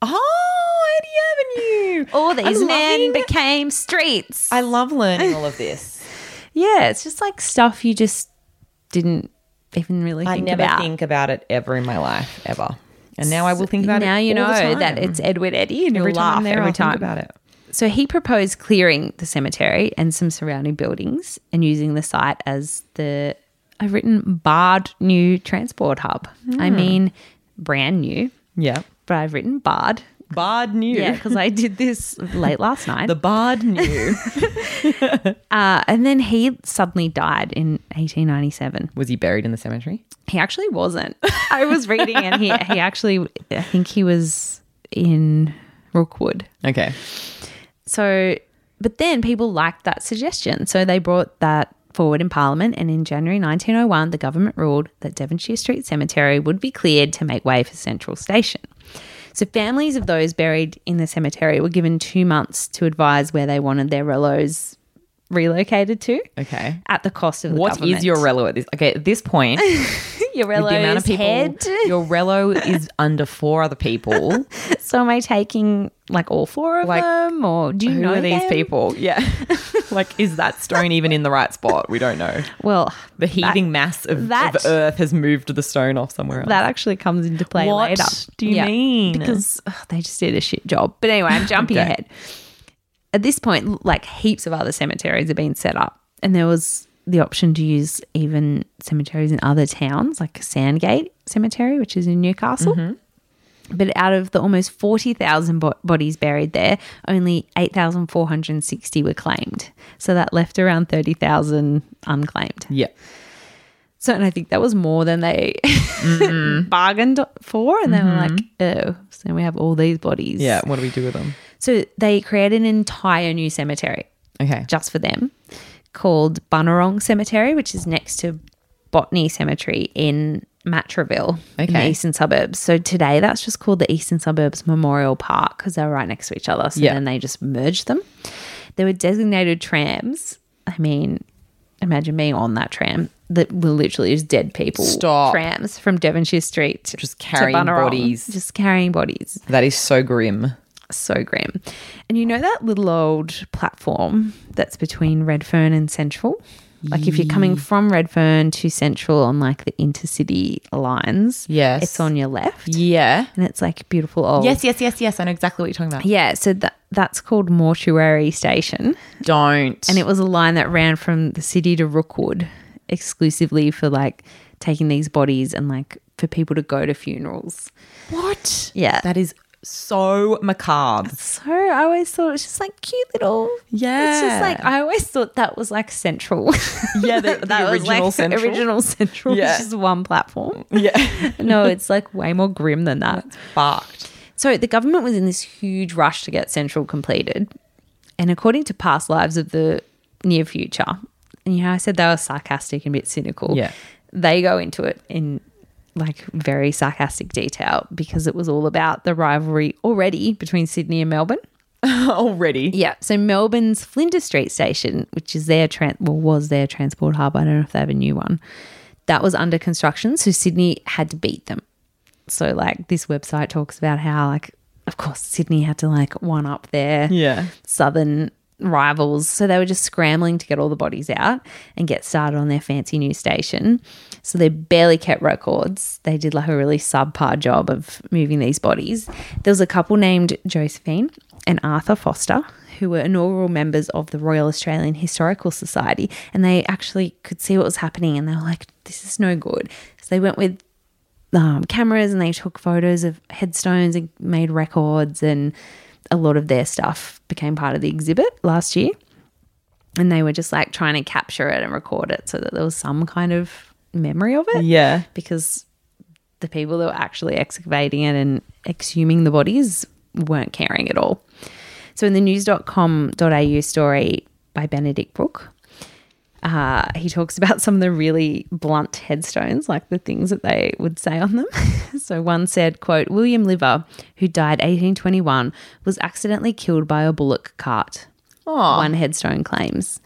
Oh, Eddie Avenue. All these I'm men loving- became streets. I love learning all of this. yeah, it's just like stuff you just didn't even really I think never about. think about it ever in my life, ever. And now I will think about now it you all know the time. that it's Edward Eddy, and every you'll time laugh I'm there, every I'll time think about it. So he proposed clearing the cemetery and some surrounding buildings and using the site as the, I've written Bard new transport hub. Hmm. I mean, brand new, Yeah. but I've written Bard. Bard knew. Yeah, because I did this late last night. The Bard knew. Uh, and then he suddenly died in eighteen ninety-seven. Was he buried in the cemetery? He actually wasn't. I was reading and he, he actually, I think he was in Rookwood. Okay. So, but then people liked that suggestion. So they brought that forward in Parliament, and in January nineteen oh one, the government ruled that Devonshire Street Cemetery would be cleared to make way for Central Station. So families of those buried in the cemetery were given two months to advise where they wanted their relos relocated to Okay. at the cost of the What government. is your relo at this? Okay, at this point, your with the amount of relo's people, head? your relo is under four other people. So am I taking like all four of Like, them, or do you Who know are these them? people? Yeah. Like, is that stone even in the right spot? We don't know. Well, The heaving mass of, that- of earth has moved the stone off somewhere else. that actually comes into play What later. do you mean? Because ugh, they just did a shit job. But anyway, I'm jumping Okay. ahead. At this point, like heaps of other cemeteries have been set up, and there was the option to use even cemeteries in other towns, like Sandgate Cemetery, which is in Newcastle. Mm-hmm. But out of the almost forty thousand bo- bodies buried there, only eight thousand four hundred sixty were claimed. So that left around thirty thousand unclaimed. Yeah. So, and I think that was more than they mm. bargained for. And they were like, oh, so we have all these bodies. Yeah, what do we do with them? So they created an entire new cemetery Okay. just for them called Bunurong Cemetery, which is next to Botany Cemetery in Matraville in the Okay. eastern suburbs. So today that's just called the Eastern Suburbs Memorial Park because they're right next to each other. So Yeah. then they just merged them. There were designated trams. I mean, imagine being on that tram that were literally just dead people. Stop. Trams from Devonshire Street to, Just carrying to Bunurong. bodies. Just carrying bodies. That is so grim. So grim. And you know that little old platform that's between Redfern and Central? Like if you're coming from Redfern to Central on like the intercity lines, Yes. it's on your left. Yeah. And it's like beautiful old. Yes, yes, yes, yes. I know exactly what you're talking about. Yeah, so that that's called Mortuary Station. Don't. And it was a line that ran from the city to Rookwood exclusively for like taking these bodies and like for people to go to funerals. What? Yeah. That is so macabre. So I always thought it was just like cute little. Yeah. It's just like I always thought that was like Central. Yeah, the, the that was original like Central. original Central. Yeah. It's just one platform. Yeah. No, it's like way more grim than that. Fucked. So the government was in this huge rush to get Central completed. And according to Past Lives of the Near Future, and you know, I said they were sarcastic and a bit cynical. Yeah. They go into it in like very sarcastic detail because it was all about the rivalry already between Sydney and Melbourne. Already. Yeah. So Melbourne's Flinders Street station, which is their tran- well, was their transport hub. I don't know if they have a new one. That was under construction. So Sydney had to beat them. So like this website talks about how like, of course, Sydney had to like one up their Yeah. southern rivals. So they were just scrambling to get all the bodies out and get started on their fancy new station. So they barely kept records. They did like a really subpar job of moving these bodies. There was a couple named Josephine and Arthur Foster who were inaugural members of the Royal Australian Historical Society, and they actually could see what was happening and they were like, this is no good. So they went with um, cameras and they took photos of headstones and made records, and a lot of their stuff became part of the exhibit last year. And they were just like trying to capture it and record it so that there was some kind of memory of it. Yeah. Because the people that were actually excavating it and exhuming the bodies weren't caring at all. So in the news dot com dot a u story by Benedict Brook, uh, he talks about some of the really blunt headstones, like the things that they would say on them. So one said, quote, William Liver, who died eighteen twenty-one, was accidentally killed by a bullock cart. Aw. One headstone claims.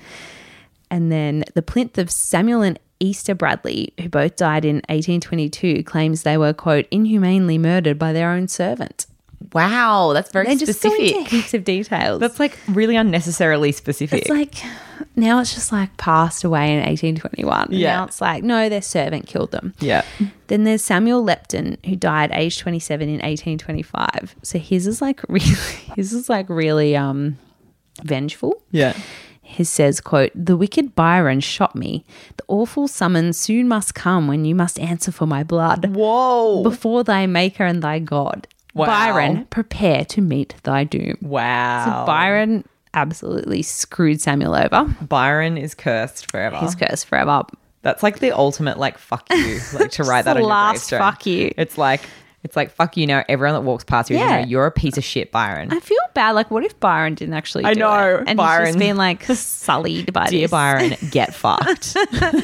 And then the plinth of Samuel and Easter Bradley, who both died in eighteen twenty-two, claims they were, quote, inhumanely murdered by their own servant. Wow. That's very They just go specific. into heaps of details. That's like really unnecessarily specific. It's like, now it's just like passed away in eighteen twenty-one. Yeah. Now it's like, no, their servant killed them. yeah. Then there's Samuel Lepton, who died aged twenty-seven in eighteen twenty-five. So his is like really, his is like really um, vengeful. Yeah. His says, quote, the wicked Byron shot me. The awful summons soon must come when you must answer for my blood. Whoa. Before thy maker and thy God. Wow. Byron, prepare to meet thy doom. Wow. So Byron absolutely screwed Samuel over. Byron is cursed forever. He's cursed forever. That's like the ultimate like fuck you, like to write that the on your last gravestone. fuck you. It's like it's like fuck you now. Everyone that walks past you, is gonna Yeah. know you're a piece of shit, Byron. I feel bad. Like, what if Byron didn't actually I do know, it? And Byron. he's just been like sullied by Dear this. Byron, get fucked.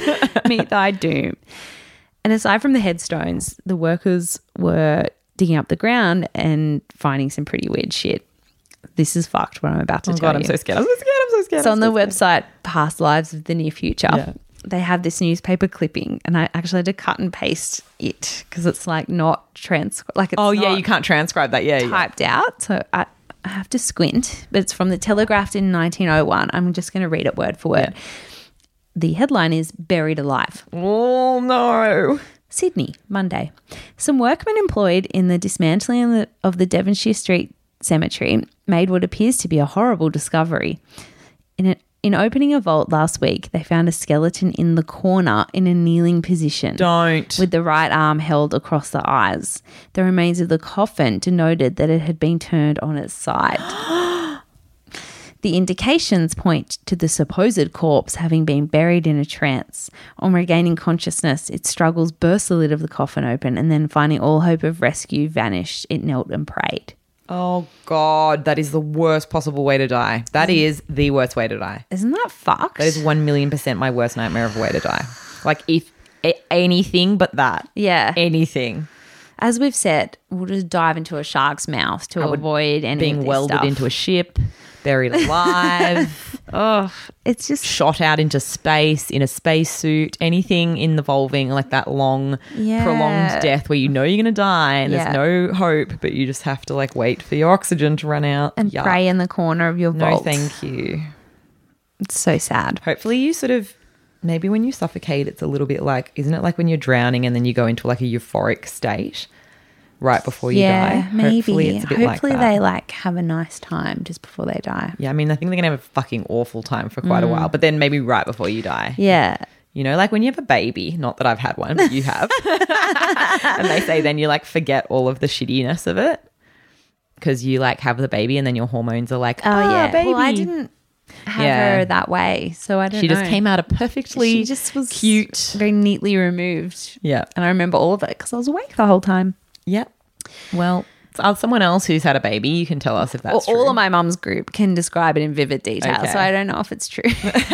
Meet thy doom. And aside from the headstones, the workers were digging up the ground and finding some pretty weird shit. This is fucked what I'm about to Oh tell god, I'm you. so scared. I'm so scared. I'm so scared. So I'm on the so scared. website Past Lives of the Near Future, Yeah. they have this newspaper clipping, and I actually had to cut and paste it because it's like not trans like it's Oh yeah, not you can't transcribe that. Yeah, yeah. typed out. So I, I have to squint, but it's from the Telegraph in nineteen oh one. I'm just going to read it word for word. The headline is Buried Alive. Oh no. Sydney, Monday. Some workmen employed in the dismantling of the, of the Devonshire Street Cemetery made what appears to be a horrible discovery. In, a, in opening a vault last week, they found a skeleton in the corner in a kneeling position. Don't. With the right arm held across the eyes. The remains of the coffin denoted that it had been turned on its side. The indications point to the supposed corpse having been buried in a trance. On regaining consciousness, its struggles burst the lid of the coffin open, and then finding all hope of rescue vanished, it knelt and prayed. Oh, God. That is the worst possible way to die. That is the worst way to die. Isn't that fucked? That is one million percent my worst nightmare of a way to die. Like, if a- anything but that. Yeah. Anything. As we've said, we'll just dive into a shark's mouth to avoid any Being of this welded stuff. into a ship, buried alive, Oh, it's just shot out into space in a spacesuit, anything involving like that long, Yeah. prolonged death where you know you're going to die and Yeah. there's no hope, but you just have to like wait for your oxygen to run out. and Yuck. pray in the corner of your No, vault. thank you. It's so sad. Hopefully you sort of, maybe when you suffocate, it's a little bit like, isn't it like when you're drowning and then you go into like a euphoric state right before you yeah, die? maybe. Hopefully it's a bit Hopefully like that. they like have a nice time just before they die. Yeah, I mean, I think they're going to have a fucking awful time for quite a while, but then maybe right before you die. Yeah. You know, like when you have a baby, not that I've had one, but you have. And they say then you like forget all of the shittiness of it because you like have the baby and then your hormones are like, Oh, oh, yeah. baby. Well, I didn't have Yeah. her that way, so I don't She know. just came out a perfectly She just was cute. very neatly removed. Yeah. And I remember all of it because I was awake the whole time. Yep. Well, uh, someone else who's had a baby, you can tell us if that's all, true. all of my mum's group can describe it in vivid detail, Okay. so I don't know if it's true.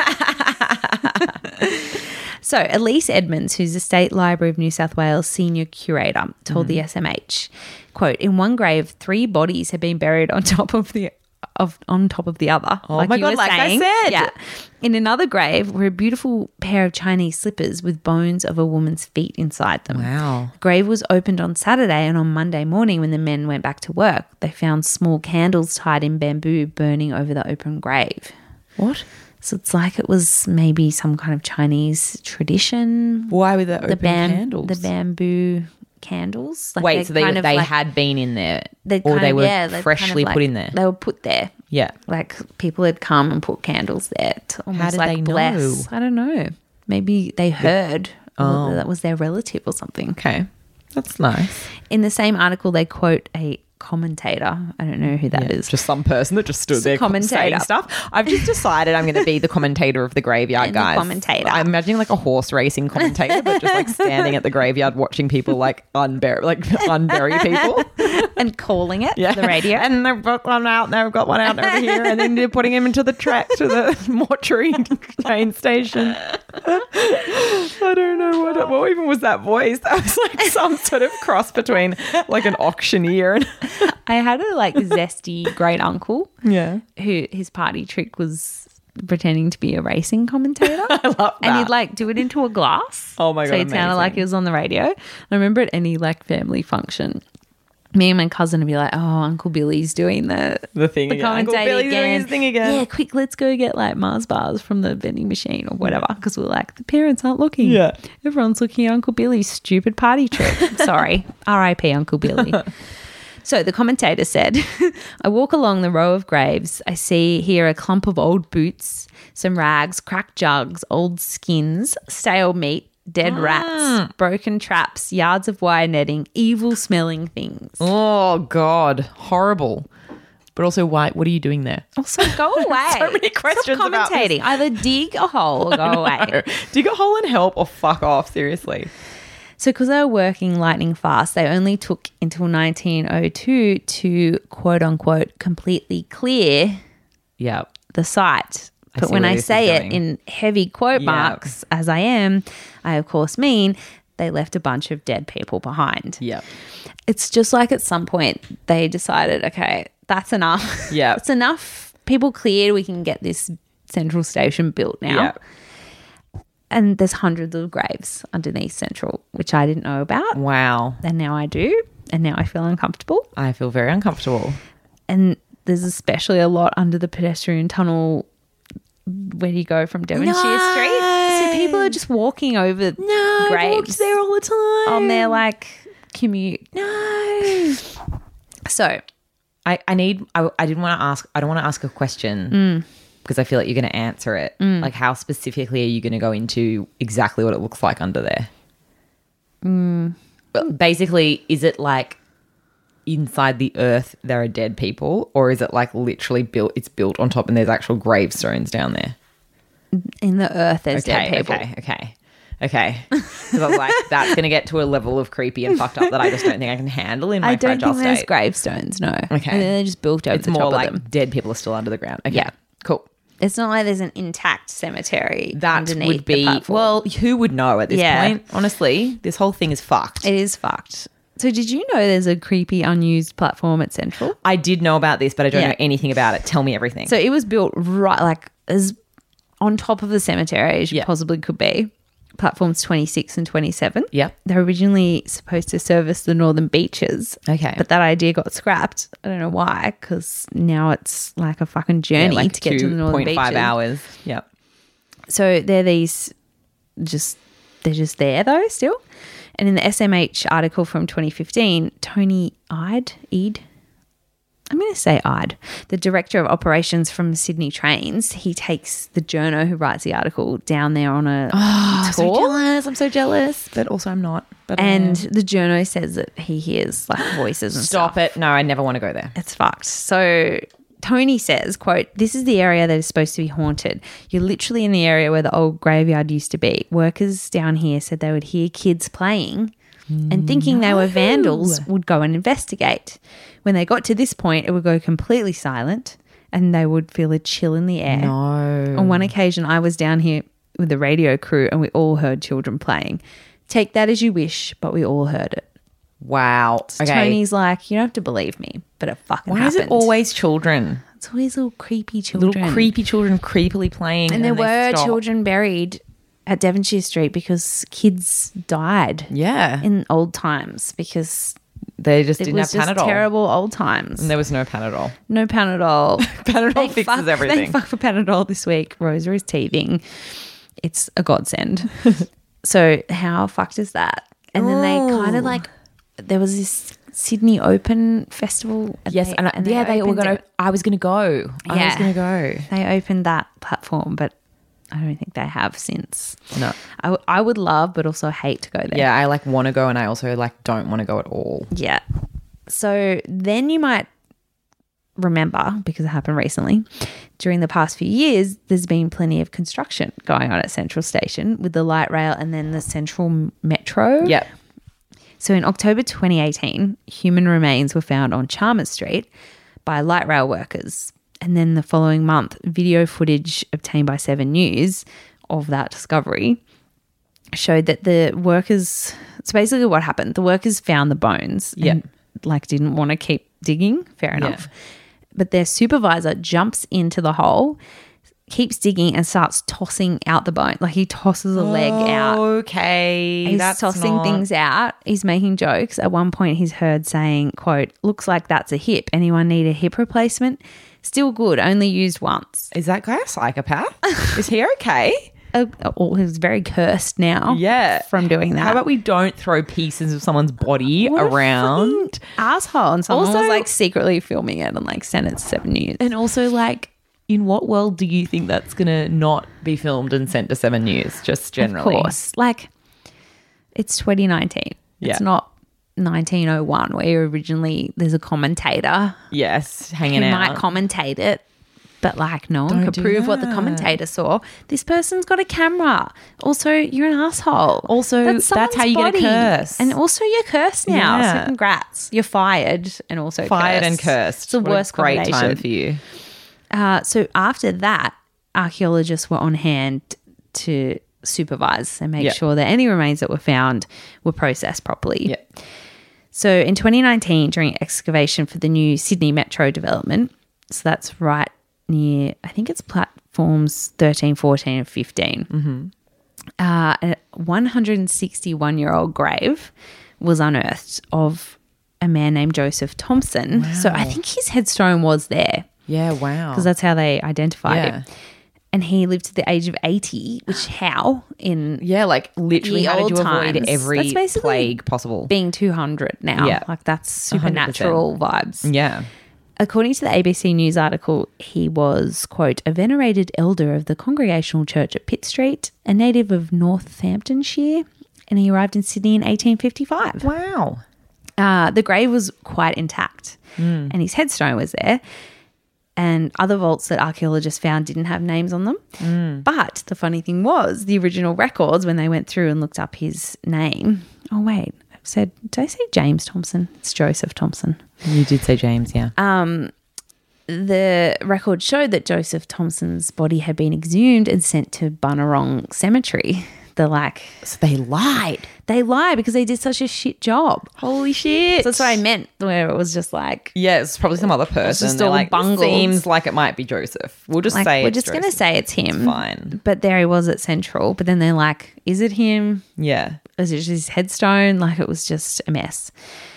So Elise Edmonds, who's the State Library of New South Wales senior curator, told the S M H, quote, in one grave, three bodies had been buried on top of the of on top of the other. Oh my you God, were like I saying. said. Yeah. In another grave were a beautiful pair of Chinese slippers with bones of a woman's feet inside them. Wow. The grave was opened on Saturday, and on Monday morning when the men went back to work, they found small candles tied in bamboo burning over the open grave. What? So it's like it was maybe some kind of Chinese tradition. Why were the open the bam- candles? The bamboo candles. Like Wait, so they kind of they like- had been in there, they'd or kind they of- were yeah, they'd kind of freshly like- put in there? They were put there. Yeah. Like people had come and put candles there to almost did like they know? bless. I don't know. Maybe they heard Oh. that was their relative or something. Okay. That's nice. In the same article, they quote a commentator. I don't know who that is. Just some person that just stood Just a there commentator. saying stuff. I've just decided I'm going to be the commentator of the graveyard, And the guys. commentator. I'm imagining like a horse racing commentator, but just like standing at the graveyard watching people like unbury, like unbury people. And calling it the radio. And they've got one out, and they've got one out over here, and then they're putting him into the track to the mortuary train station. I don't know what, what even was that voice. That was like some sort of cross between like an auctioneer and I had a like zesty great uncle yeah. who his party trick was pretending to be a racing commentator. I love that. And he'd like do it into a glass. Oh my So God, it sounded amazing. like it was on the radio. I remember at any like family function, me and my cousin would be like, "Oh, Uncle Billy's doing the The thing the again. Uncle commentating Billy's doing again. his thing again. Yeah, quick, let's go get like Mars bars from the vending machine or whatever." Because we're like, the parents aren't looking. Yeah. Everyone's looking at Uncle Billy's stupid party trick. Sorry, R I P Uncle Billy. So the commentator said, I walk along the row of graves. I see here a clump of old boots, some rags, cracked jugs, old skins, stale meat, dead rats, broken traps, yards of wire netting, evil smelling things. Oh God, horrible. But also, why? What are you doing there? Also, go away. So many questions Stop about this. commentating. Either dig a hole or go away. Dig a hole and help, or fuck off. Seriously. So because they were working lightning fast, they only took until nineteen oh two to quote unquote completely clear Yeah. the site. I But see when where I this is say it going. in heavy quote Yeah. marks, as I am, I of course mean they left a bunch of dead people behind. Yeah. It's just like at some point they decided, okay, that's enough. Yeah. It's enough. People cleared. We can get this central station built now. Yeah. And there's hundreds of graves underneath Central, which I didn't know about. Wow. And now I do. And now I feel uncomfortable. I feel very uncomfortable. And there's especially a lot under the pedestrian tunnel where you go from Devonshire No. Street. So people are just walking over No, graves there all the time. on their like commute. No. So I, I need, I, I didn't want to ask, I don't want to ask a question Mm. because I feel like you're going to answer it. Like, how specifically are you going to go into exactly what it looks like under there? Mm. But basically, is it like inside the earth there are dead people, or is it like literally built? It's built on top and there's actual gravestones down there. In the earth, there's Okay, dead people. okay, okay. Okay, because I was like, that's going to get to a level of creepy and fucked up that I just don't think I can handle in my I don't fragile think there's state. gravestones, no. Okay. And they're just built over It's the more top like of them. dead people are still under the ground. Okay, Yeah. cool. It's not like there's an intact cemetery That underneath would the be, platform. well, who would know at this Yeah. point? Honestly, this whole thing is fucked. It is fucked. So did you know there's a creepy unused platform at Central? I did know about this, but I don't Yeah. know anything about it. Tell me everything. So it was built right like as on top of the cemetery as you Yeah. possibly could be. Platforms twenty-six and twenty-seven. Yep. They're originally supposed to service the northern beaches. Okay. But that idea got scrapped. I don't know why, because now it's like a fucking journey yeah, like to get to the northern beaches. two point five hours. Yep. So they're these just they're just there though still. And in the S M H article from twenty fifteen, Tony Ide, Ede, I'm going to say Ide, the director of operations from Sydney Trains, he takes the journo who writes the article down there on a I'm so tour. jealous. I'm so jealous, but also I'm not. But I And am. the journo says that he hears like voices and Stop stuff. it. No, I never want to go there. It's fucked. So Tony says, quote, "This is the area that is supposed to be haunted. You're literally in the area where the old graveyard used to be. Workers down here said they would hear kids playing and thinking they were vandals would go and investigate. When they got to this point, it would go completely silent and they would feel a chill in the air. No. On one occasion, I was down here with the radio crew and we all heard children playing. Take that as you wish, but we all heard it." Wow. Okay. Tony's like, "You don't have to believe me, but it fucking Why happened." is it always children? It's always little creepy children. Little creepy children creepily playing. And there they were stop. children buried at Devonshire Street because kids died Yeah. in old times because they just it didn't was have just Panadol. terrible old times. And there was no Panadol. No Panadol. Panadol Thank fixes fuck, everything. Thank fuck for Panadol this week. Rosa is teething. It's a godsend. So how fucked is that? And then they kind of like, there was this Sydney Open Festival. and Yes, they- and, I, and they yeah, they were opened going to. it. I was going to go. I was Yeah. going to go. They opened that platform, but I don't think they have since. No. I, w- I would love, but also hate to go there. Yeah, I like want to go, and I also like don't want to go at all. Yeah. So then you might remember, because it happened recently, during the past few years, there's been plenty of construction going on at Central Station with the light rail and then the Central Metro. Yep. So in October twenty eighteen, human remains were found on Chalmers Street by light rail workers. And then the following month, video footage obtained by Seven News of that discovery showed that the workers, so basically what happened, the workers found the bones Yeah. and like didn't want to keep digging, fair enough. But their supervisor jumps into the hole, keeps digging and starts tossing out the bone. Like he tosses a leg out. Okay, He's that's tossing not- things out. He's making jokes. At one point, he's heard saying, quote, "Looks like that's a hip. Anyone need a hip replacement? Still good. Only used once." Is that guy a psychopath? Is he okay? Uh, oh, he's very cursed now. Yeah, from doing that. How about we don't throw pieces of someone's body What a around? fucking asshole? And someone Also- was like secretly filming it and like sent it to Seven News. And also, like, in what world do you think that's going to not be filmed and sent to Seven News? Just generally. Of course, like it's twenty nineteen. Yeah. It's not nineteen oh one where originally there's a commentator Yes, who hanging out. might commentate it, but like no one Don't could do prove what the that. commentator saw. This person's got a camera. Also, you're an asshole. Also, that's someone's how you get a curse. And also, you're cursed now. Yeah. So congrats. You're fired and also Fired cursed. and cursed. It's the What a worst great time combination. for you. Uh, so after that, archaeologists were on hand to supervise and make Yep. sure that any remains that were found were processed properly. Yeah. So in twenty nineteen, during excavation for the new Sydney Metro development, so that's right near, I think it's platforms thirteen, fourteen and fifteen, Mm-hmm. uh, a one hundred sixty-one-year-old grave was unearthed of a man named Joseph Thompson. So I think his headstone was there Yeah, wow. because that's how they identified Yeah. him. And he lived to the age of eighty, which how in Yeah, like literally Ye how did old you avoid times. every That's basically plague possible? being two hundred now. Yeah. Like that's one hundred percent. supernatural vibes. Yeah. According to the A B C News article, he was, quote, a venerated elder of the Congregational Church at Pitt Street, a native of Northamptonshire, and he arrived in Sydney in eighteen fifty-five. Wow. Uh, the grave was quite intact and his headstone was there. And other vaults that archaeologists found didn't have names on them. Mm. But the funny thing was, the original records, when they went through and looked up his name, oh, wait, I said, did I say James Thompson? It's Joseph Thompson. You did say James, yeah. Um, the record showed that Joseph Thompson's body had been exhumed and sent to Bunurong Cemetery. They're like, so they lied. They lied because they did such a shit job. Holy shit. So that's what I meant, where it was just like, yeah, it's probably some other person. just They're all like, bungled. seems like it might be Joseph. We'll just like say we're it's just going to Joseph. say it's him. It's fine. But there he was at Central. But then they're like, is it him? Yeah. Is it just his headstone? Like, it was just a mess.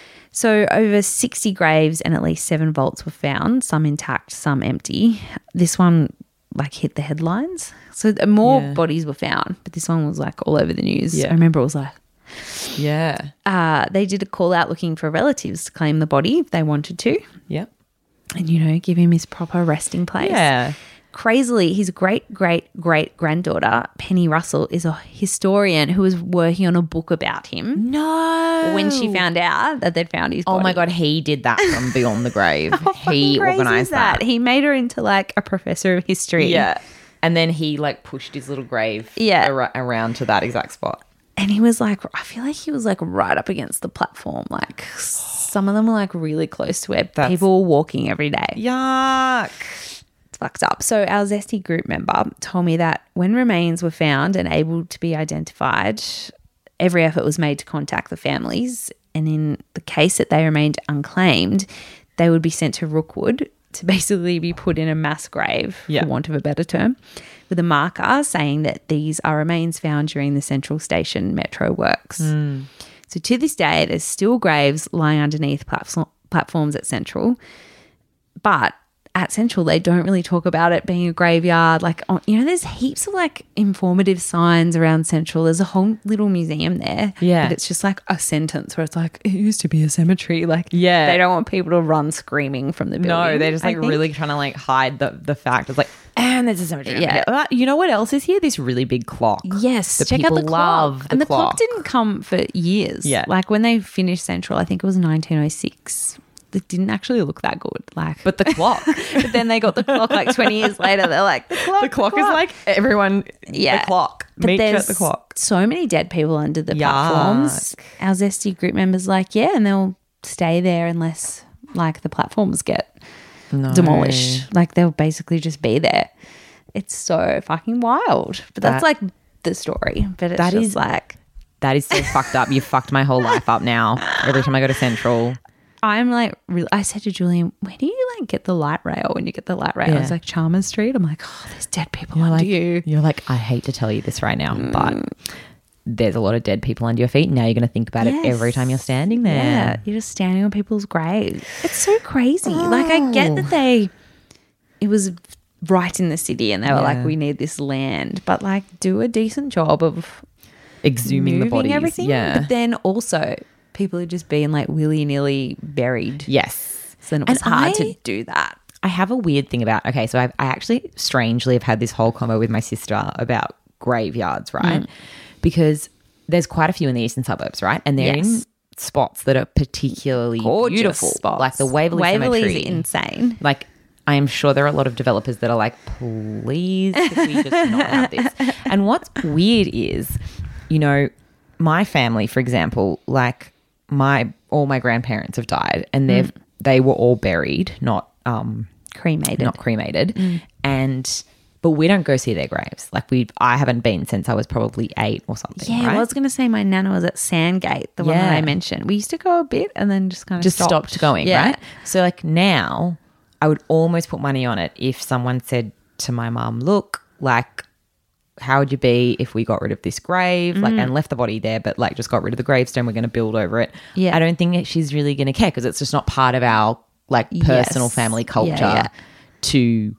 So over sixty graves and at least seven vaults were found, some intact, some empty. This one like hit the headlines. So more Yeah. bodies were found, but this one was like all over the news. Yeah. I remember it was like, Yeah. uh, they did a call out looking for relatives to claim the body if they wanted to Yep. and, you know, give him his proper resting place. Yeah. Crazily, his great, great, great granddaughter, Penny Russell, is a historian who was working on a book about him. No. When she found out that they'd found his body. Oh my God, he did that from Beyond the Grave. How He fucking crazy is organised that. He made her into like a professor of history. Yeah. And then he like pushed his little grave Yeah. ar- around to that exact spot. And he was like, I feel like he was like right up against the platform. Like some of them were like really close to where That's- people were walking every day. Yuck. It's fucked up. So our Zesty group member told me that when remains were found and able to be identified, every effort was made to contact the families. And in the case that they remained unclaimed, they would be sent to Rookwood to basically be put in a mass grave, Yeah. for want of a better term, with a marker saying that these are remains found during the Central Station metro works. So to this day, there's still graves lying underneath platform, platforms at Central. But at Central, they don't really talk about it being a graveyard. Like, oh, you know, there's heaps of like informative signs around Central. There's a whole little museum there. Yeah. But it's just like a sentence where it's like, it used to be a cemetery. Like, Yeah. they don't want people to run screaming from the building. No, they're just I like think. really trying to like hide the, the fact. It's like, and there's a cemetery. Yeah. Uh, You know what else is here? This really big clock. Yes, that check out people the clock. love. and the the clock. clock didn't come for years. Yeah. Like when they finished Central, I think it was nineteen oh six. It didn't actually look that good. Like, But the clock. but then they got the clock like twenty years later. They're like, the clock, the clock is like everyone. Yeah. The clock. But Meet you at there's the clock. so many dead people under the Yuck. platforms. Our Zesty group members like, yeah, and they'll stay there unless like the platforms get No. demolished. Like they'll basically just be there. It's so fucking wild. But that's That- like the story. But it's That just is- like, That is so fucked up. You fucked my whole life up now. Every time I go to Central. I'm like, really, I said to Julian, where do you like get the light rail when you get the light rail? Yeah. It's like Chalmers Street. I'm like, oh, there's dead people You're under like, you. you're like, I hate to tell you this right now, but there's a lot of dead people under your feet. Now you're going to think about Yes. it every time you're standing there. Yeah, you're just standing on people's graves. It's so crazy. Like, I get that they, it was right in the city and they were Yeah. like, we need this land, but like, do a decent job of Exhuming the moving bodies. everything. Yeah. But then also, people are just being like willy nilly buried. Yes. So then it was And hard I- to do that. I have a weird thing about, okay, so I've, I actually strangely have had this whole combo with my sister about graveyards, right? Mm. Because there's quite a few in the eastern suburbs, right? And they're in Yes. spots that are particularly Gorgeous beautiful. spots. Like the Waverley Waverley's Cemetery. insane. Like, I am sure there are a lot of developers that are like, please, could we just not have this? And what's weird is, you know, my family, for example, like my all my grandparents have died, and they've they were all buried, not um Cremated. not cremated, and but we don't go see their graves. Like we, I haven't been since I was probably eight or something. Yeah, right? I was going to say my nana was at Sandgate, the one that Yeah. I mentioned. We used to go a bit and then just kind of just stopped, stopped, going, Yeah. right? So like now I would almost put money on it if someone said to my mum, look, like how would you be if we got rid of this grave like and left the body there but like just got rid of the gravestone, we're going to build over it. Yeah. I don't think that she's really going to care because it's just not part of our like personal Yes. family Yeah, culture yeah. to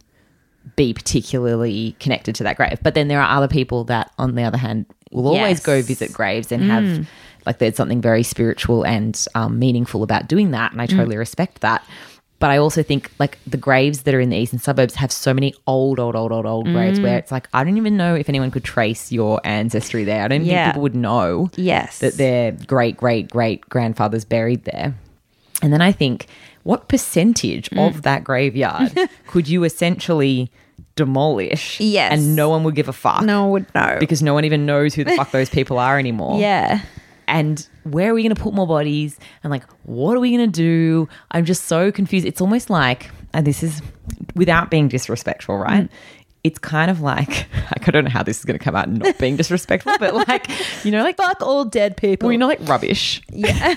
be particularly connected to that grave. But then there are other people that on the other hand will always Yes. go visit graves and have like there's something very spiritual and um, meaningful about doing that, and I totally respect that. But I also think like the graves that are in the eastern suburbs have so many old, old, old, old, old graves where it's like, I don't even know if anyone could trace your ancestry there. I don't Yeah. think people would know Yes. that their great, great, great grandfather's buried there. And then I think, what percentage Mm. of that graveyard could you essentially demolish? Yes. And no one would give a fuck. No one would know. Because no one even knows who the fuck those people are anymore. Yeah. And where are we going to put more bodies? And like, what are we going to do? I'm just so confused. It's almost like, and this is without being disrespectful, right? Mm. It's kind of like, like, I don't know how this is going to come out not being disrespectful, but like, you know, like, Fuck all dead people. well, you know, like rubbish. Yeah.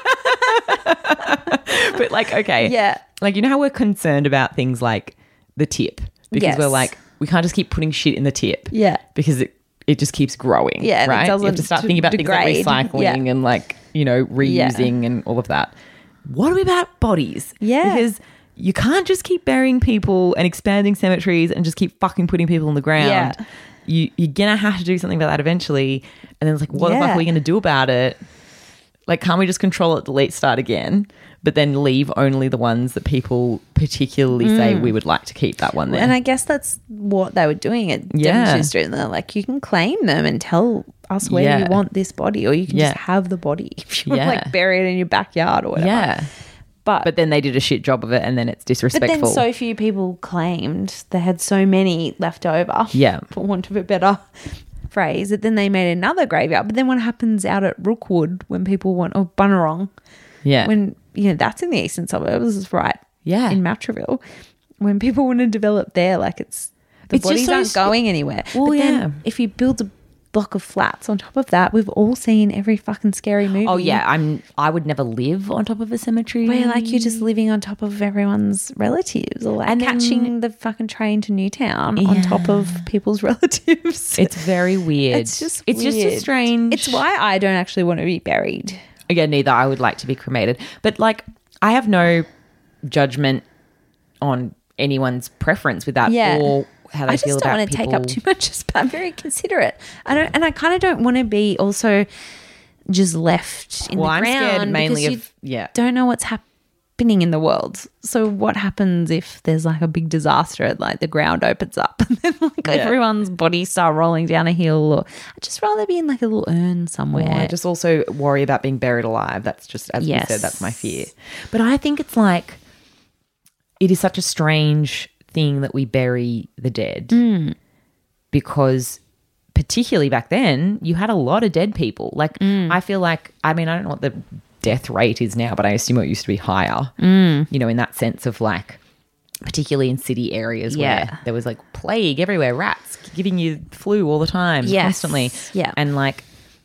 But like, okay. Yeah. Like, you know how we're concerned about things like the tip? Because Yes. we're like, we can't just keep putting shit in the tip. Yeah. Because it, it just keeps growing. Yeah, and it right? You have doesn't to start d- thinking about degrade. things like recycling Yeah. and like, you know, reusing and all of that. What are we about bodies? Yeah. Because you can't just keep burying people and expanding cemeteries and just keep fucking putting people on the ground. Yeah. You, you're going to have to do something about that eventually. And then it's like, what the fuck Yeah. are we going to do about it? Like, can't we just control it, delete, start again, but then leave only the ones that people particularly say we would like to keep that one there? And I guess that's what they were doing at Yeah. Devonshire Street. And they're like, you can claim them and tell us where Yeah. you want this body, or you can Yeah. just have the body if you Yeah. want, like bury it in your backyard or whatever. yeah. But, But then they did a shit job of it and then it's but disrespectful. then so few people claimed they had so many left over. Yeah. For want of a better phrase, that then they made another graveyard. But then what happens out at Rookwood when people want, or Bunurong, yeah. when, you know, that's in the eastern suburbs, is right Yeah. in Matraville. When people want to develop there, like it's the It's just bodies so aren't sc- going anywhere. Well, but then yeah. if you build a block of flats on top of that, we've all seen every fucking scary movie. Oh yeah, I'm. I would never live on top of a cemetery. where like you're just living on top of everyone's relatives, or like And then- catching the fucking train to Newtown on top of people's relatives. It's very weird. It's just It's just a weird. strange. It's why I don't actually want to be buried. Again, neither. I would like to be cremated, but like I have no judgment on anyone's preference with that, Yeah. or how they I feel just don't about want to people. take up too much. But I'm very considerate. I don't, and I kind of don't want to be also just left in Well, the I'm ground scared mainly because of yeah. you don't know what's happening in the world. So what happens if there's like a big disaster and like the ground opens up and then like Yeah. everyone's bodies start rolling down a hill? Or I'd just rather be in like a little urn somewhere. I just also worry about being buried alive. That's just, as Yes. we said, that's my fear. But I think it's like, it is such a strange thing that we bury the dead Mm. because particularly back then, you had a lot of dead people. Like, Mm. I feel like, I mean, I don't know what the death rate is now, but I assume it used to be higher, Mm. you know, in that sense of like, particularly in city areas Yeah. where there was like plague everywhere, rats giving you flu all the time, Yes. constantly. Yeah. And like,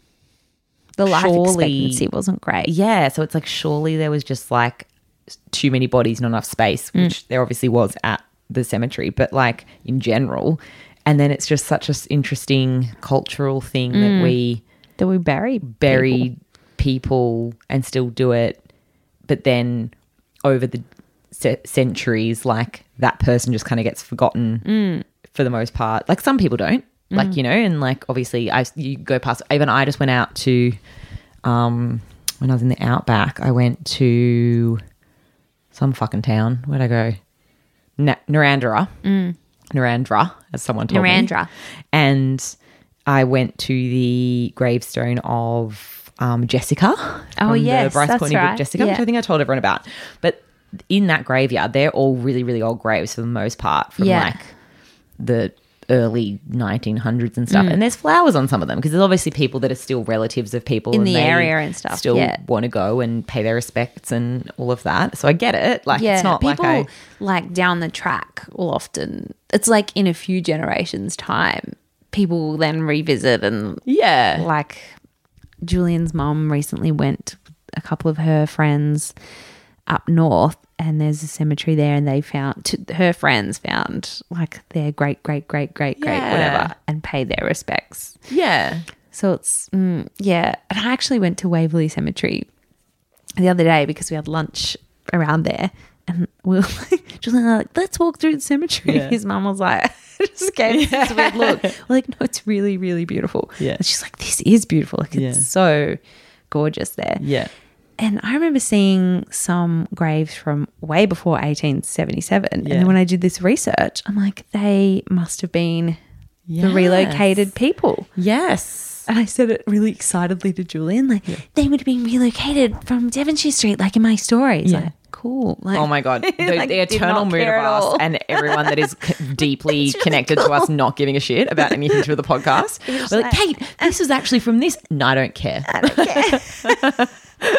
the life surely- expectancy wasn't great. yeah, so it's like surely there was just like too many bodies, not enough space, Mm. which there obviously was at the cemetery, but like in general. And then it's just such an interesting cultural thing that we That we bury bury people. and still do it, but then over the ce- centuries, like that person just kind of gets forgotten for the most part. Like some people don't, like, you know, and like obviously I you go past. Even I just went out to, um, when I was in the outback, I went to some fucking town. Where'd I go? Na- Narandra. Mm. Narandra, as someone told me. Narandra. And I went to the gravestone of um, Jessica. Oh, from yes, the Bryce that's Courtney book right. Jessica, which Yeah. I think I told everyone about. But in that graveyard, they're all really, really old graves for the most part, from Yeah. like the early nineteen hundreds and stuff. And there's flowers on some of them because there's obviously people that are still relatives of people In and the they area and stuff, Still yeah. want to go and pay their respects and all of that. So I get it. Like Yeah, it's not people like I like down the track will often. It's like in a few generations' time, people will then revisit and yeah. like Julian's mum recently went with a couple of her friends up north, and there's a cemetery there, and they found t- her friends found like their great great great great great Yeah. whatever, and paid their respects. Yeah. So it's mm, yeah. And I actually went to Waverley Cemetery the other day because we had lunch around there, and we were like, Julian and I were like, let's walk through the cemetery. Yeah. His mum was like, just gave us this weird look. We're like, no, it's really really beautiful. Yeah. And she's like, this is beautiful. Like Yeah. it's so gorgeous there. Yeah. And I remember seeing some graves from way before eighteen seventy-seven. And Yeah. then when I did this research, I'm like, they must have been the Yes. relocated people. Yes. And I said it really excitedly to Julian, like, they would have been relocated from Devonshire Street, like in my story. He's Yeah. like, cool. Like, Oh my God. The, like, the did eternal not mood of care at us all. and everyone that is c- deeply connected to us not giving a shit about anything to do with the podcast. It's We're like, like- Kate, this is actually from this. No, I don't care. I don't care.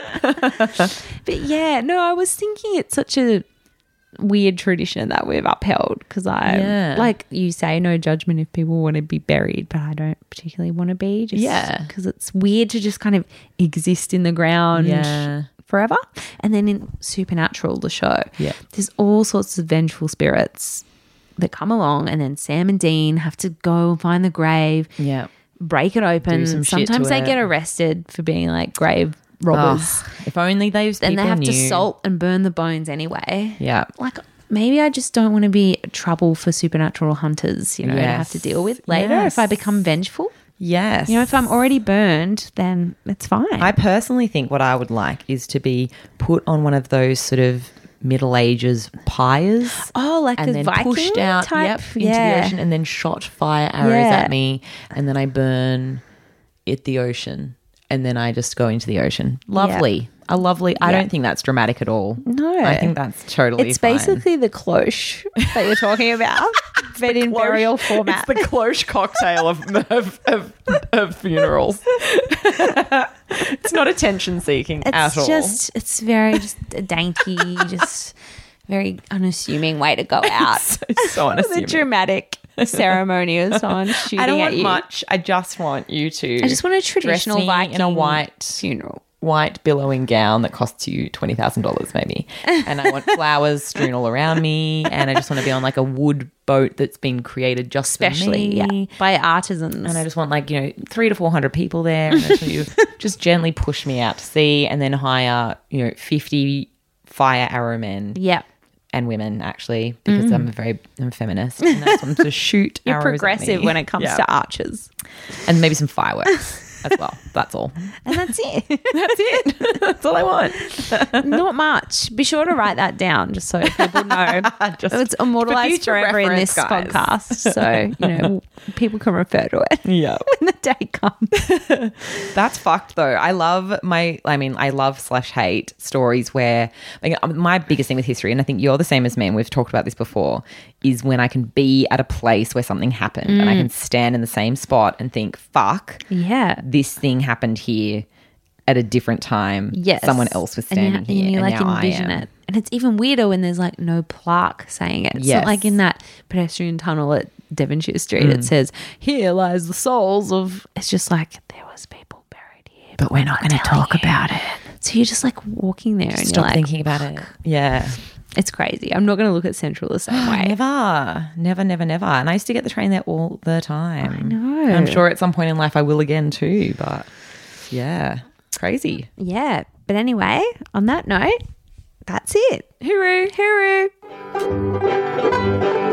But yeah, no, I was thinking it's such a weird tradition that we've upheld because I, Yeah. like you say, no judgment if people want to be buried, but I don't particularly want to be. Just Yeah. because it's weird to just kind of exist in the ground. Yeah. Forever. And then in Supernatural, the show, Yeah. there's all sorts of vengeful spirits that come along, and then Sam and Dean have to go and find the grave, Yeah. break it open. Do some shit Sometimes to they it. get arrested for being like grave robbers. Oh, if only those Then people they have knew. to salt and burn the bones anyway. Yeah. Like, maybe I just don't want to be trouble for supernatural hunters, you know, to have to Yes. deal with later if I Yes. become vengeful. Yes. You know, if I'm already burned, then it's fine. I personally think what I would like is to be put on one of those sort of Middle Ages pyres. oh, like and a then Viking pushed out type? yep, into yeah. the ocean and then shot fire arrows Yeah. at me and then I burn at the ocean and then I just go into the ocean. Lovely. A lovely. I Yeah. don't think that's dramatic at all. No. I think that's totally It's fine. basically the cloche that you're talking about, but in burial format. It's the cloche cocktail of, of, of, of funerals. It's not attention seeking at It's all. just, it's very just a dainty, just very unassuming way to go out. so, so The unassuming. dramatic ceremony of someone shooting I don't at want you. much. I just want you to. I just want a dress traditional me Viking in a white funeral. white billowing gown that costs you twenty thousand dollars maybe. And I want flowers strewn all around me. And I just want to be on like a wood boat that's been created just Especially for me. yeah, by artisans. And I just want like, you know, three to four hundred people there. And I just want you to just gently push me out to sea and then hire, you know, fifty fire arrow men. yeah. And women, actually, because I'm a very I'm a feminist. And I just want them to shoot You're arrows at progressive me. when it comes Yeah. to archers. And maybe some fireworks as well. That's all. And that's it. That's it. That's all I want. Not much. Be sure to write that down just so people know. Just It's immortalized for future forever in reference, this guys. podcast. So, you know, people can refer to it Yeah. when the day comes. That's fucked though. I love my, I mean, I love slash hate stories where, like, my biggest thing with history, and I think you're the same as me, and we've talked about this before, is when I can be at a place where something happened and I can stand in the same spot and think, fuck, Yeah. this thing happened here at a different time. Yes. Someone else was standing and you, here. And you and like now I envision am. it. And it's even weirder when there's like no plaque saying it. It's Yes. not like in that pedestrian tunnel at Devonshire Street. It says, here lies the souls of. It's just like, there was people buried here. But we're not going to talk about it. So you're just like walking there and you're Stop like, thinking about it. Yeah. it's crazy. I'm not going to look at Central the same way. Never, never, never, never. And I used to get the train there all the time. I know. I'm sure at some point in life I will again too. But yeah, crazy. Yeah. But anyway, on that note, that's it. Hooroo, hooroo.